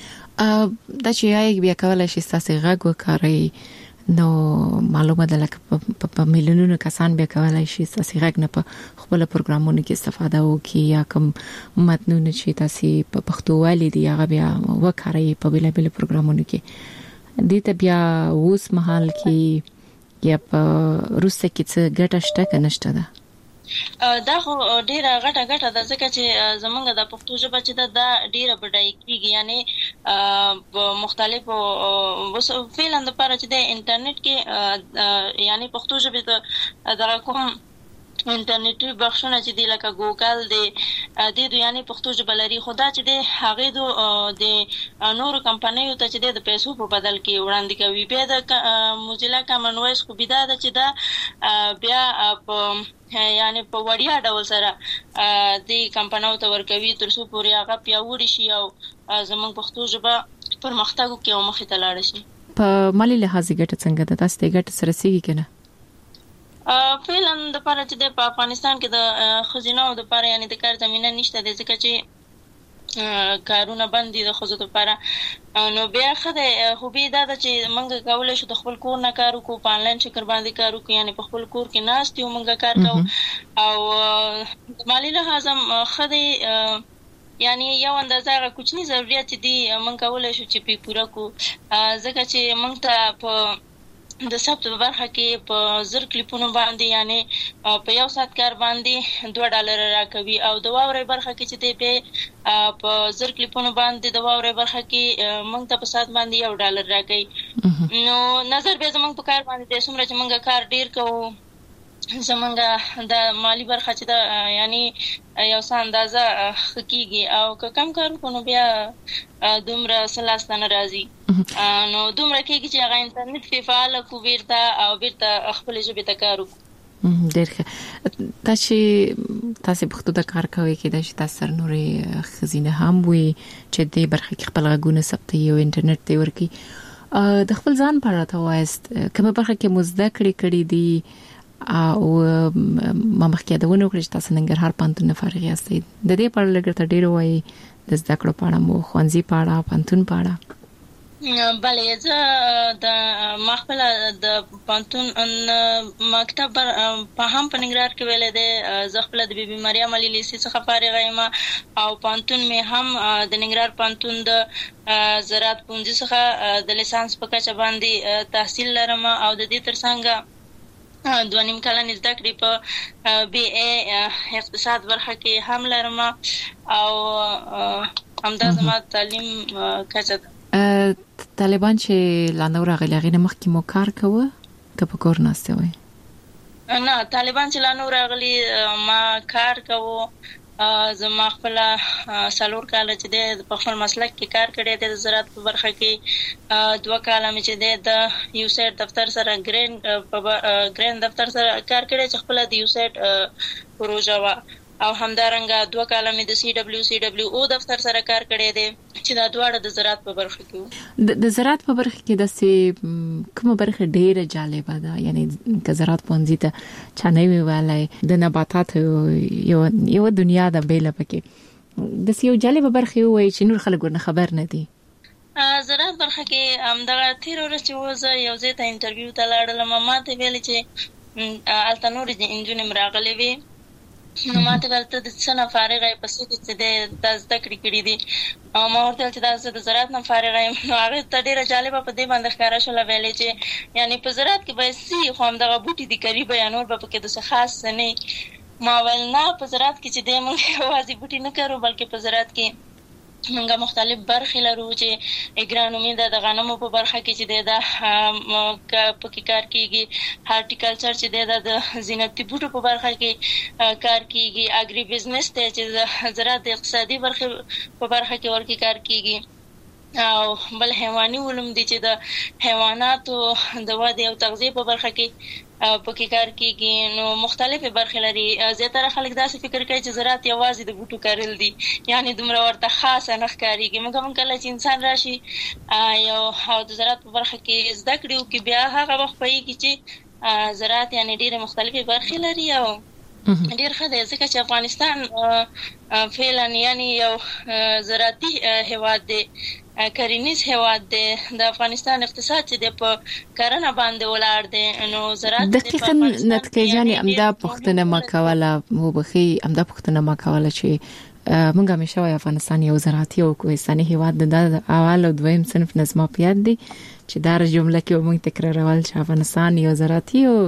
دا چې ای بیا کولای شي ساسي غږ وکړي نو معلومه ده لکه په میلیونونو کسان بیا کولای شي ساسي غږ نه په خپل پروګرامونو کې استفاده وکړي یا کوم متنونه چې تاسو په پښتو والي دی هغه بیا وکړي په بل بل پروګرامونو کې. دې ته بیا اوس مهال کې یا په روسه کې څه ګټه شته که نشته ده؟ دا خو ډیره غټه غټه ده، ځکه چې زمونږ د پښتو ژبه چې ده دا ډیره بډای کیږي، یعنی په مختلفو فعلا د پاره چې د انټرنیټ کې یعنی پښتو ژبه ته دغه کوم انټرنیټي بخښونه چې دی لکه ګوګل دی د دې یعنی پښتو ژبه لري، خدا چې د هغه د نورو کمپنیو ته چې د پیسو په بدل کې وړاندې کوي. بیا د موزیلا کامن وایس خو بیا دا چې دا بیا په یعنی په وړیا ډول سره د کمپنیو ته ورکوي تر څو پورې هغه پیاوړي شي او زموږ پښتو ژبه پرمختګ وکړي او مخې ته لاړ شي. په مالي لحاظ ګټه څنګه ده؟ تاسو ته ګټه سره سیږي کنه؟ فعلا د پاره چې د افغانستان کې د خزینه او د پاره یعنی د کار زمينه نشته د ځکه چې کارونه بند دي د خزو د پاره، نو بیا خدای خو به دا چې موږ کولای شو د خپل کور نه کار وکړو، په انلاین شکل باندې کار وکړو، یعنی په خپل کور کې ناست یو موږ کار کوو او مالی لحاظ هم خدای یعنی یو اندازه هغه کوچنی ضرورت دي موږ کولای شو چې په پوره کو، ځکه چې موږ ته په د ثبت په برخه کې په زر کلیپونو باندې یعنی په یو ساعت کار باندې دوه ډالر راکوي او د واورې برخه کې چې دی په په زر کلیپونو باندې د واورې برخه کې موږ ته په ساعت باندې یو ډالر راکوي. نو نظر به زموږ په کار باندې د څومره چې موږ کار ډیر کوو زمونږ د مالی برخه چې دا یعنی یو څه اندازه خکېږي او که کم کار وکړو بیا دومره سلاس نه راځي، نو دومره کېږي چې هغه انټرنیټ په فعال کو بیرته او بیرته خپل ژبې ته کار وکړو. ډېر ښه. تاسو تاسو پښتو د کار کوي کې د تاسو سره نورې خزینه هم وي چې د برخه کې خپل غږونه ثبتي او انټرنیټ ته ورکي. د خپل ځان په اړه وایست کومه برخه کې مزده کړی کړی دي او ما مخکې دا ونه وکړم چې تاسو ننګرهار پانتون فارغ یاستئ، د دې په اړه لږ ډېر وایي د زده کړو په اړه مو ښوونځي په اړه پانتون په اړه؟ بله زه د ما خپل د پانتون مکتب په هم په ننګرهار کې ویلې ده، زه خپل د بي بي مریم علي لیسې څخه فارغه یم او پانتون مې هم د ننګرهار پانتون د زراعت پوهنځي څخه د لیسانس په کچه باندې تحصیل لرم او د دې ترڅنګ دوه نیم کلن زده کړې په بي اي اقتصاد برخه کې هم لرم او همدا زما تعلیم کچه ده. طالبان چې لاندې راغلي هغه نه مخکې مو کار کوه که په کور ناسته وای؟ نه، طالبان چې لاندې راغلي ما کار کوو، زما خپل سالور کال چې د په خپل مسلک کې کار کړی دی د زراعت په برخه کې، دوه کاله مې چې د د یو سیټ دفتر سره ګرین په ګرین دفتر سره کار کړی چې خپل د یو سیټ پروژه وا، او همدارنګه دوه کاله مې د سی دبليو سی دبليو او دفتر سره کار کړی دی چې دا دواړه د زراعت په برخه کې. د زراعت په برخه کې د سي کومه برخه ډیره جالبه ده؟ یعنی که زراعت پوهنځي ته چانه ویلای د نباتات یو یو دنیا د بیل پکې د سي یو جالبه برخه وي چې نور خلک ورنه خبر نه دي. زراعت برخه کې همدغه تیر ورځ چې وزه یو ځای ته انټرویو ته لاړم، ما ته ویل چې الته نور د انجن مراغلي وي، نو ما ته ولته د څه نه فارغه پسې چې د زده کړې کړې دي او ما ورته چې د زراعت نه فارغه یم، نو هغه ته ډیره جالبه په دې باندې ښکاره شوله ویلې چې یعنی په زراعت کې به سي خو همدغه بوټي دي قریبه یا نور به پکې د څه خاص نه ما ول نه په زراعت کې چې د موږ یوازې بوټي نه کارو بلکې په زراعت کې موږ مختلف برخې لرو چې اګرانومي د غنمو په برخه کې چې د پکې کار کیږي، هارټیکلچر چې د زینتي بوټو په برخه کې کار کیږي، اګری بزنس ته چې زراعت د اقتصادي برخه په برخه کې ورکی کار کیږي، او بل حیواني علوم دي چې د حیواناتو د وده او تغذیه په برخه کې پکې کار کیږي. نو مختلفه برخې لري. زیاتره خلک داسې فکر کوي چې زراعت یوازې د بوټو کارل دي، یعنی دومره ورته خاصه نه ښکاريږي. موږ هم کله چې انسان راشي یو او د زراعت په برخه کې زده کړو کې بیا هغه وخت پېږي چې زراعت یعنی ډېر مختلفه برخې لري او ډېر ښه دی ځکه چې افغانستان فعلا یعنی یو زراعتي هیواد دی، کرنیز هیواد دی. د افغانستان اقتصاد چې د په کرنه باندې ولاړ دی. نو زراعت دقیقاً نتکې جاني امدا پښتنه ما کوله مو بخي امدا پښتنه ما کوله چې موږ همیشه وای افغانستان یو زراعتي او کوهستاني هیواد دی. د اول او دویم صنف نظم پیاد دی چې دا جمله کې موږ تکرارول چې افغانستان یو زراعتي او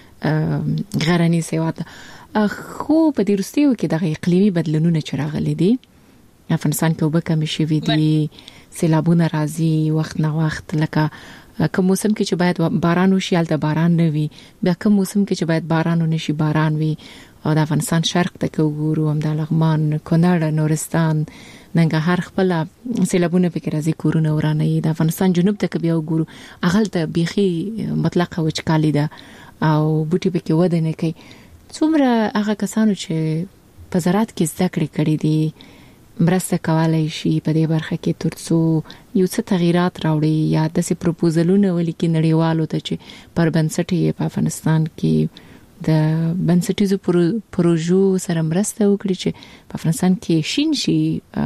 غرنیز هیواد. خو په دې وروستیو کې د اقلیمي بدلونونو چې راغلي دي افغانستان کې وبکه مشي وي دي، سیلابونه راځي وخت نه وخت، لکه کوم موسم کې چې باید باران وشي هلته باران نه وي، بیا کوم موسم کې چې باید باران ونشي باران وي. او د افغانستان شرق ته وګورو هم د لغمان، کونړ، نورستان، ننګرهار خپل سیلابونه پکې راځي، کورونه ورانه. د افغانستان جنوب ته بیا وګورو هغه ته بيخي مطلقه وچکالي ده او بوټي پکې وده نه کوي. څومره هغه کسانو چې په زراعت کې زده کړې کړې دي مرسته کولای شي په دې برخه کې ترڅو یو څه تغیرات راوړي یا د سي پروپوزلونه ولیکي نړیوالو ته چې پر بنسټي په افغانستان کې د بنسټیزو پروژو سره مرسته وکړي چې په افغانستان کې شین شي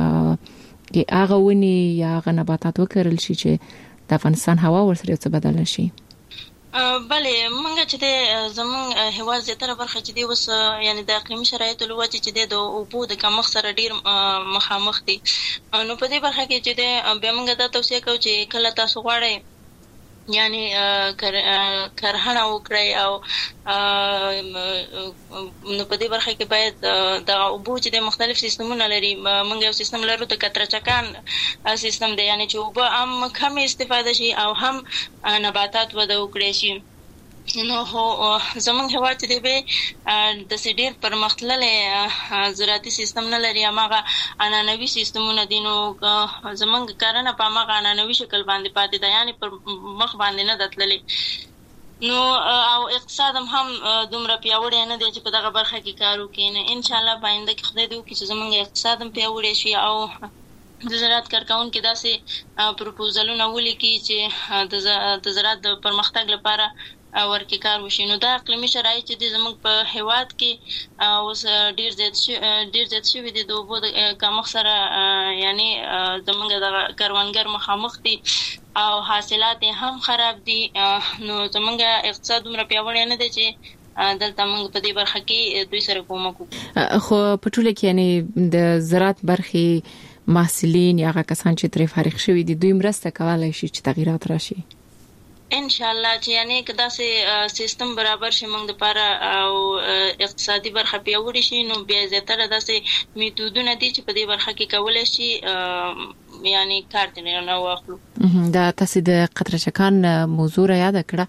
کې هغه ونی یا هغه نباتات وکړل شي چې د افغانستان هوا ورسره څه بدل شي. بله منګه چې د زمون هوا زیاتره برخه چې دی وس یعنی د اقلیمي شرایطو لوجه چې د اوبو د کمښت سره ډیر مخامخ دي. نو په دې برخه کې چې د بیا منګه دا توصیه کوي چې کله تاسو غواړئ یعنی کرهڼه وکړئ او نو په دې برخه کې باید د اوبو چې د مختلف سیستمونه لري. موږ یو سیستم لرو د کترچکان سیستم دی، یعنی چې اوبه هم کم استفاده شي او هم نباتات وده وکړي شي. نو هو زمونږ هوا چې دی به د سډیر پرمختللې زراعتي سیستم نه لري، هغه انانوي سیستمونه دي. نو زمونږ کارونه په هغه انانوي شکل باندې پاتې ده، یعنی پر مخ باندې نه دتللې. نو او اقتصاد هم دومره پیاوړی نه دی چې په دغه برخه کې کار وکړي. نه ان شاء الله باندې کې خدای دې وکړي چې زمونږ اقتصاد هم پیاوړی شي او د زراعت کارکون کې داسې پروپوزلونه ولیکي چې د زراعت د پرمختګ لپاره ورکی کار وشي. نو دا اقلیمي شرایط چې زموږ په هیواد کې اوس ډیر زیات ډیر زیات شوي دي د اوبو د کمښت سره، یعنی زموږ د کروندګر مخامخ دي او حاصلات هم خراب دي. نو زموږ اقتصاد دومره پیاوړی نه دی چې دلته موږ په دې برخه کې دوی سره کومک وکړو. خو په ټوله کې یعنی د زراعت برخې محصلین یا کسان چې ترې فارغ شوي دي دوی مرسته کولای شي چې تغیرات راشي ان شاء الله. چې یعنی کدا سي سیستم برابر شي موږ لپاره او اقتصادي برخه پیاوړې شي، نو بیا زیاتره داسې میتودونه دي چې په دې برخه کې کولای شي یعنی کار دې نه واخلو. دا تاسو د قطرچکان موضوع را یاد کړه.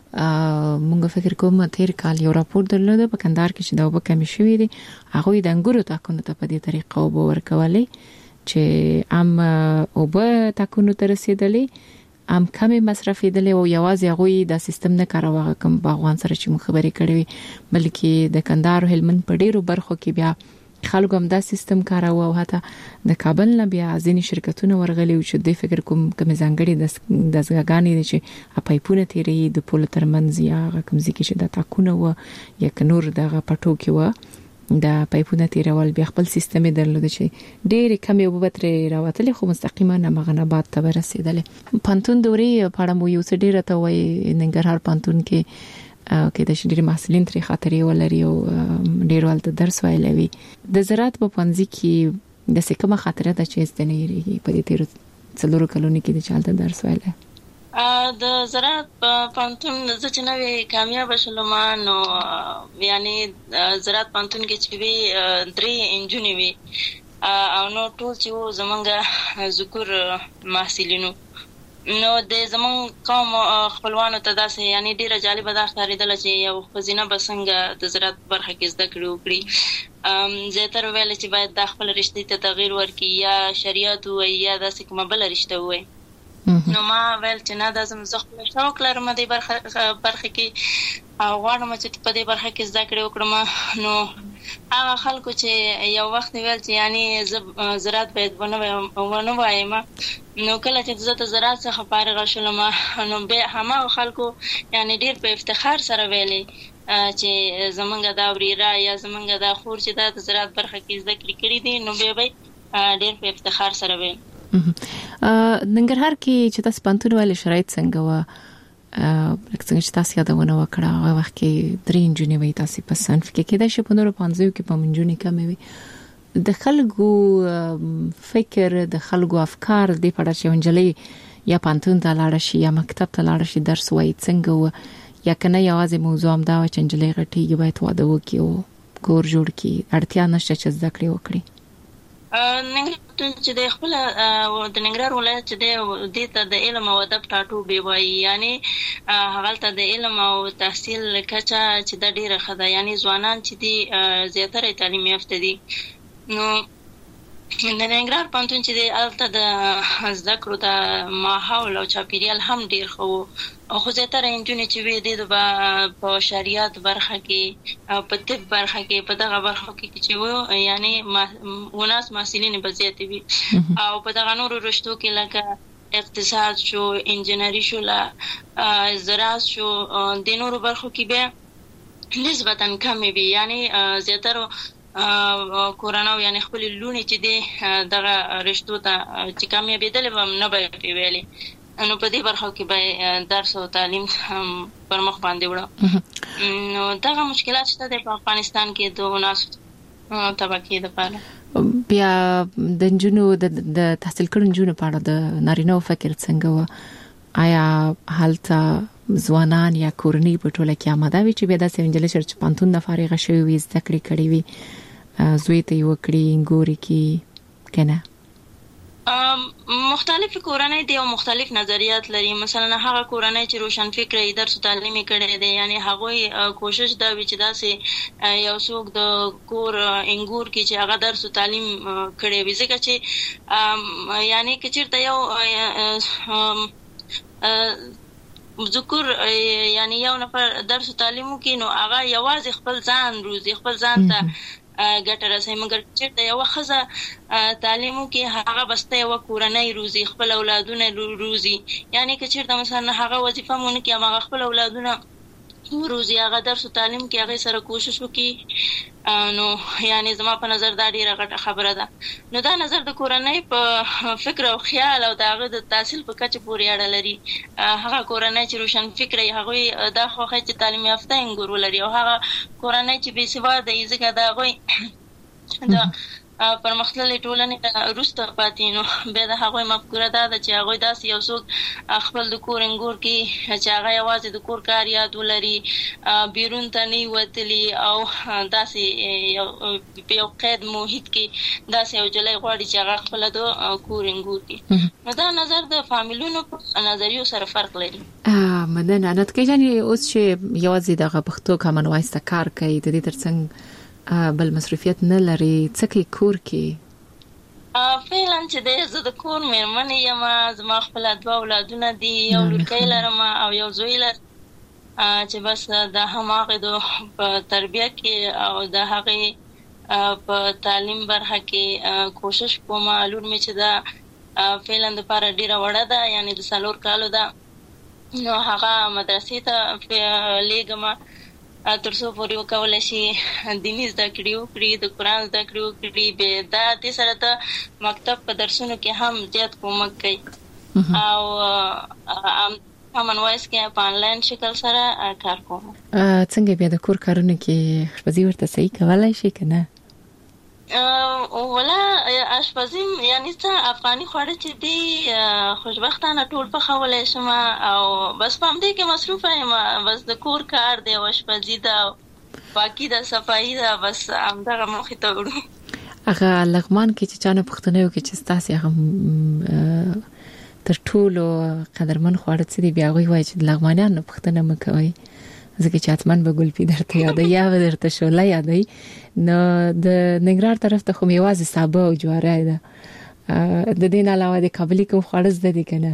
موږ فکر کوم تیر کال یو راپور درلوده په کندهار کې چې دا وب کمی شوې دي، هغه د انګورو تاکونو ته په دې طریقه وب ورکولې چې ام وب تاکونو ته رسیدلې ام کمی مصرف دي او یوازې هغه د سیستم نه کاروه کوم باغوان سره چې مخبري کړې وي، بلکې د کندهار او هلمند په ډیرو برخو کې بیا خلکو هم دا سیستم کاروه او حتی د کابل نه بیا ځینې شرکتونه ورغلي او چې د فکر کوم کوم ځانګړي د دزګاګانې دي چې پایپونه تیري د پول ترمنځ یا کوم ځکه چې د تاکونه و یا نور دغه پټو کې و دا پایپونه تیرول بیا خپل سیستم درلود چې ډېر کم یو بتري راوتلې خو مستقیما نه مغنبات ته ورسېدلې. پانتون دوري پاړم یو څه ډېر ته وای ننګرهار پانتون کې کې د شډیر محصلین ترې خاطرې ولري او ډېر ولته درس ویلوي. د زراعت په پنځه کې د څه کومه خاطره ده چې ستنېږي په دې تیر څلورو کلونو کې د چالت درس ویلې؟ د زراعت پانتون د چنوي کامیاب شلم نو یعنی زراعت پانتون کې چې وی درې انجونی وی او نو ټول چې زمونږ ذکر محصلینو نو د زمون قوم خپلوانو ته داسې یعنی ډیره جالبه ده ښکارېدله چې یو ښځینه به څنګه د زراعت برخه کې زده کړې وکړي زیاتره ویل چې باید دا خپل رشتې ته تغیر ورکړي یا شریعت ووایي یا داسې کومه بله رشته ووایي نو ما ویل چې نه دا زه خپل شوق لرم د برخه برخه کې او غواړم چې په دې برخه کې زده کړې وکړم نو هغه خلکو چې یو وخت ویل چې یعنی زراعت باید ونه وایم نو کله چې زه د زراعت څخه فارغ شولم نو به هماغه خلکو یعنی ډیر په افتخار سره ویلي چې زمونږ دا وریرا یا زمونږ دا خور چې دا د زراعت برخه کې زده کړې کړې دي نو به به ډیر په افتخار سره ویل ننګرهار کې چې تاسو پانتون ولې شرایط څنګه و لکه څنګه چې تاسو یادونه وکړه هغه وخت کې درې انجونی وي تاسو په صنف کې کېدای شي په نورو پنځو کې په منجونی کم وي د خلکو فکر د خلکو افکار د پړه چې ونجلې یا پانتون ته لاړ شي یا مکتب ته لاړ شي درس وایي څنګه و یا کنه یوازې موضوع هم دا و چې ونجلې غټي باید واده وکړي او کور جوړ کړي اړتیا نشته چې زده کړې وکړي ننګرهار چې د خپل د ننګرهار ولایت چې د دې ته د علم او ادب ټاټوبې وایي یعنی هغه ته د علم او تحصیل کچه چې د ډیره خده یعنی ځوانان چې دي زیاتره تعلیم یافته دي نو د ننګرهار پانتون چې د الته د زده کړو د ماحول او چاپیریال هم ډیر خو او خو زیاتره انجونې چې وي د په شریعت برخه کې په طب برخه کې په دغه برخه کې چې وو یعنی وناس محصلین به زیات وي او په دغه نورو رشتو کې لکه اقتصاد شو انجینری شو لا زراعت شو د نورو برخو کې به نسبتا کم وي یعنی زیاتره کورانو یعنی خپل لونی چې دی دغه رشتو ته چې کامیابېدل به نه به ویلي نو په دې برخه کې به درس او تعلیم پر مخ باندې وړو نو دغه مشکلات شته د افغانستان کې د وناس طبقه د پاره بیا د جنو د تحصیل کړو جنو په اړه د نارینه فکر څنګه و آیا حالت ځوانان یا کورنۍ په ټوله کې آماده وي چې به د سیمجل شرچ پانتون د فارغ شوی وي زده کړې کړې وي زوی ته یو کړی ګوري کې کنه مختلف کورنۍ دي او مختلف نظریات لري مثلا هغه کورنۍ چې روشن فکر یې درس تعلیم کړي دي یعنی هغه کوشش دا وی چې داسې یو څوک د کور انګور کې چې هغه درس تعلیم کړي وي ځکه چې یعنی کچیرته یو ذکر یعنی یو نفر درس تعلیم کوي نو هغه یوازې خپل ځان روزي خپل ځان ته ګټه رسوي مګر چې یو خزه تعلیمو کې هغه بسته یو کورنۍ روزي خپل اولادونه روزي یعنی که چیرته مثلا هغه وظیفه مونږ کې هغه خپل اولادونه روزي هغه درس تعلیم کې هغه سره کوشش وکړي نو یعنی زما په نظر دا ډیره غټه خبره ده نو دا نظر د کورنۍ په فکر او خیال او دغه د تحصیل په کچه پورې اړه لري هغه کورنۍ چې روشن فکر یې هغه دا خو چې تعلیم یافته انګور ولري او هغه کورنۍ چې بې سواده یې ځکه دا غوي دا پرمختللې ټولنې وروسته پاتې نو به د هغوی مفکوره دا ده چې هغوی داسې یو څوک خپل د کور انګور کې چې هغه یوازې د کور کار یاد ولري بیرون ته نه وتلی او داسې یو قید محیط کې داسې یو جلی غواړي چې هغه خپل د کور انګور کې نو دا نظر د فامیلونو په نظریو سره فرق لري مننه نو ته یعنی اوس چې یوازې دغه پښتو کامن وایس ته کار کوي د دې ترڅنګ بل مصرفیت نه لري څکه کور کې فعلا چې د زه د کور مېرمن یم زما خپل دوه اولادونه دي یو لورکی لرم او یو زوی لرم چې بس د هماغه د په تربیه کې او د هغه په تعلیم برخه کې کوشش کوم لور مې چې دا فعلا د پاره ډیره وړه ده یعنی د سالور کالو ده نو هغه مدرسې ته لیږم تر څو پورې وکولای شي دیني زده کړې وکړي د قرآن زده کړې وکړي به دا د سره د مکتب په درسونو کې هم زیات کومک کوي او کامن وایس کې په انلاین شکل سره کار کوم څنګه بیا د کور کارونه کې خپزي ورته صحیح کولای شي کنه ولا اشپزي یعنی څه افغاني خواړه چې دی خوشبختانه ټول په خولای شم او بس په دې کې مصروفه یم، بس د کور کار دی او اشپزي ده، پاکي ده، صفایي ده، بس همدغه مخې ته وړو. هغه لغمان کې چې چانه پښتنه یو کې چې تاسو هغه تر ټولو قدرمن خواړه څه دی بیا غوي وای چې لغمانیان پښتنه مکوي ځکه چې اتمن به ګل پی درته یاد یا درته شوله یادای نو د ننګرهار طرف ته خو میوازي سابه او جواره ده. د دین علاوه د کابلی کوم خواړه زده دي کنه؟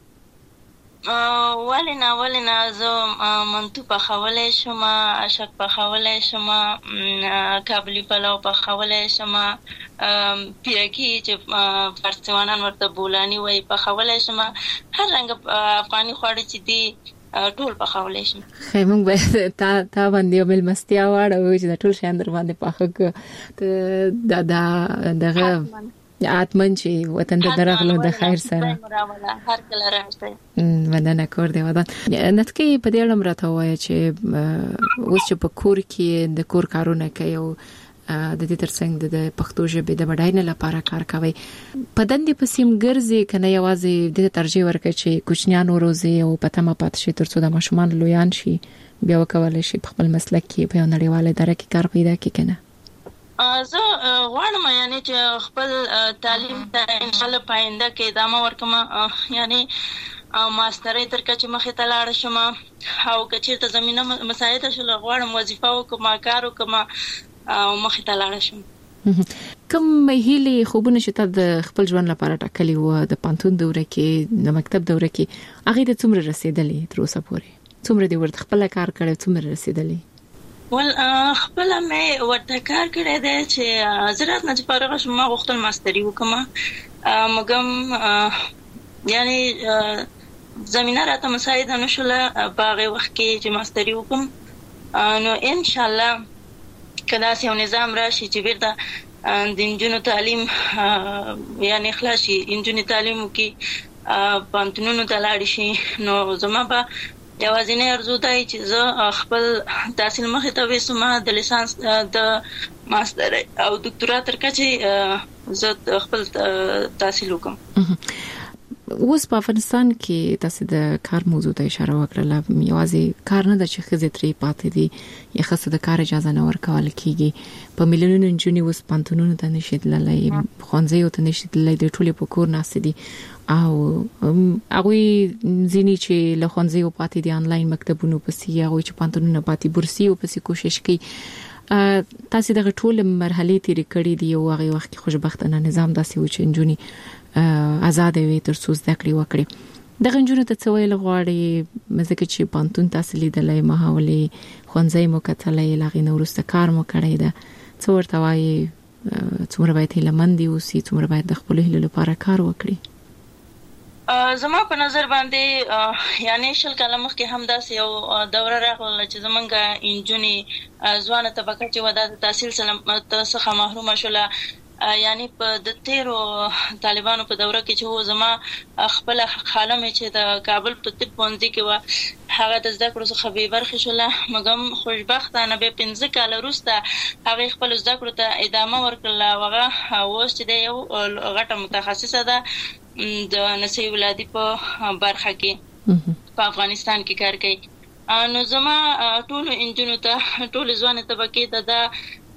ولینا ولینا زه منتو پخولای شم، اشک پخولای شم، کابلی پلاو پخولای شم، پیرکی چې فارسیوانان ورته بولانی وای پخولای شم، هر رنګ افغاني خواړه چې دي ټول پخولای شم. خې موږ به تا تا باندې مل مستیا واړو چې ټول شاندر باندې پخک ته دا دغه اتمن چې وطن د درغلو د خیر سره هر کله راځي ودانه کور دی ودان نتکي په دې اړه راته وایي چې اوس چې په کور کې د کور کارونه کوي او د دې ترڅنګ د پښتو ژبې د بډاینې لپاره کار کوي په دندې په سیم ګرځي کنه یوازې د ترجیح ورکړي چې کوچنیان وروزي او پته ما پات شي ترڅو د ماشومان لویان شي بیا وکولای شي په خپل مسلک کې په نړیواله درجه کې کار پیدا کړي کنه. زه غواړم یعنی چې خپل تعلیم ته ان شاء الله پاینده کې ادامه ورکم، یعنی ماسترۍ تر کچې مخې ته لاړ شم او که چیرته زمينه مساعده شول غواړم وظیفه وکم، کار وکم او مخې ته لاړ شم. کوم هیله خوبونه چې ته د خپل ژوند لپاره ټاکلي و د پانتون دوره کې د مکتب دوره کې هغه د څومره رسیدلې تر اوسه پورې؟ څومره دی ورته خپل کار کړی څومره رسیدلې؟ ول خپل مې ورته کار کړی دی چې زراعت نه فارغ شوم، ما غوښتل ماستري وکم، مګم یعنی زمينه راته مساعده نشوله په هغه وخت کې چې ماستري وکم. نو ان شاء الله کله چې یو نظام راشي چې بیرته د انجونو تعلیم یعنی خلاص شي انجونو تعلیم کې پانتونونو ته لاړ شي نو زما به یوازینی ارزو دی چې زه خپل تحصیل مخې ته وسم، د لیسانس د ماستر او دکتورا تر کچې زه خپل تحصیل وکم. اوس په افغانستان کې تاسو د کار موضوع ته اشاره وکړه، یوازې کار نه د چې خزې ترې پاتې دي یا خاصه د کار اجازه نه ورکول کیږي، په میلیونونو نجونې اوس پانتونونو ته نشي تللی، ښوونځیو ته نشي تللی، د ټولې په کور ناست دي او هغه ځینی چې له ښوونځیو پاتې دي انلاین مکتبونو پسې، هغه چې پانتونونه پاتې بورسي او پسې کوشش کوي. تاسو دغه ټول مرحله تیرې کړې دي او هغه وخت کې خوشبختانه نظام داسې و چې نجونې آزاد وي تر څو زده کړې وکړي. دغه نجونو ته څه ویل غواړي مزه چې پانتون تاسو لیدلای ماحولي ښوونځي مو کتلای لاغې نو ورسته کار مو کړی ده، څه ورته وایي څومره باید هیلهمند اوسي، څومره باید د خپل هیلو لپاره کار وکړي؟ زما په نظر باندې یعنی شل کاله مخکې هم داسې یو دوره راغله چې زمونږ انجونې ځوانه طبقه چې ودا د تحصیل څخه محرومه شوله، یعنی په د تیرو طالبانو په دوره کې چې و زما خپل خاله مې چې د کابل په طب پوهنځي کې و هغه د زده کړو څخه بې برخې شوله، مګم خوشبختانه بیا پنځه کاله وروسته هغې خپل زده کړو ته ادامه ورکړله او هغه اوس چې دی یو غټه متخصصه ده د نسي ولادي په برخه کې په افغانستان کې کار کوي. نو زما ټول انجونو ته ټول ځوانه طبقه ته دا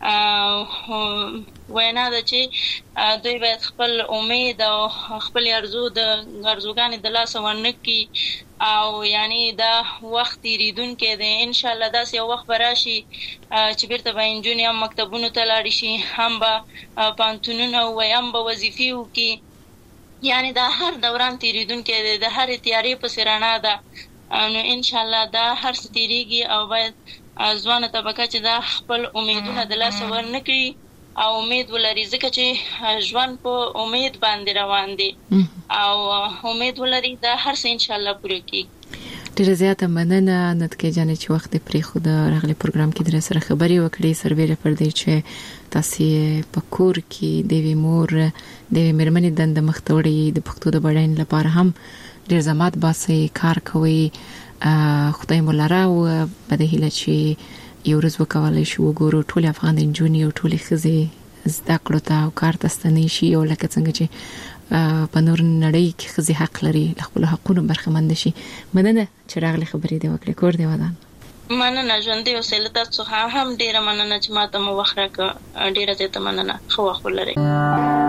وینا ده چې دوی باید خپل امید او خپل ارزو د ارزوګانې د لاس ورنکړي او یعنی دا وخت تیریدونکې دی، ان شاء الله داسې یو وخت به راشي چې بیرته به انجونې هم مکتبونو ته لاړې شي، هم به پانتونونه ووایي، هم به وظیفې وکړي، یعنی دا هر دوران تیریدونکې دی، د هرې تیارې پسې رڼا ده. نو ان شاء الله دا هر څه تیریږي او باید ځوانه طبقه چې دا خپل امیدونه د لاسه ورنکړي او امید ولري، ځکه چې ژوند په امید باندې روان دی او امید ولري دا هر څه ان شاء الله پوره کیږي. ډیره زیاته مننه نتکه جانې چې وخت پرې خو د راغلي پروګرام کې در سره خبري وکړې، سربېره پر دې چې تاسو په کور کې د وی مور د مېرمنې دند مختوړي د پښتو د بډاین لپاره هم ډیر زحمت باسي، کار کوي. خدای مولا او په دې هیله چې یو ورځ وکولای شو وګورو ټول افغان انجونې او ټول خزي زده کړو ته او کار ته ستنې شي او لکه څنګه چې په نور نړۍ کې خزي حق لري خپل حقوقو برخمن شي. مننه چې راغلي خبرې دی وکړې. کور دی ودان. مننه ژوند دی اوسېل تاسو هم ډیره مننه چې ماته مو وخت راکړ. ډیره زیاته مننه. خو خپل لري.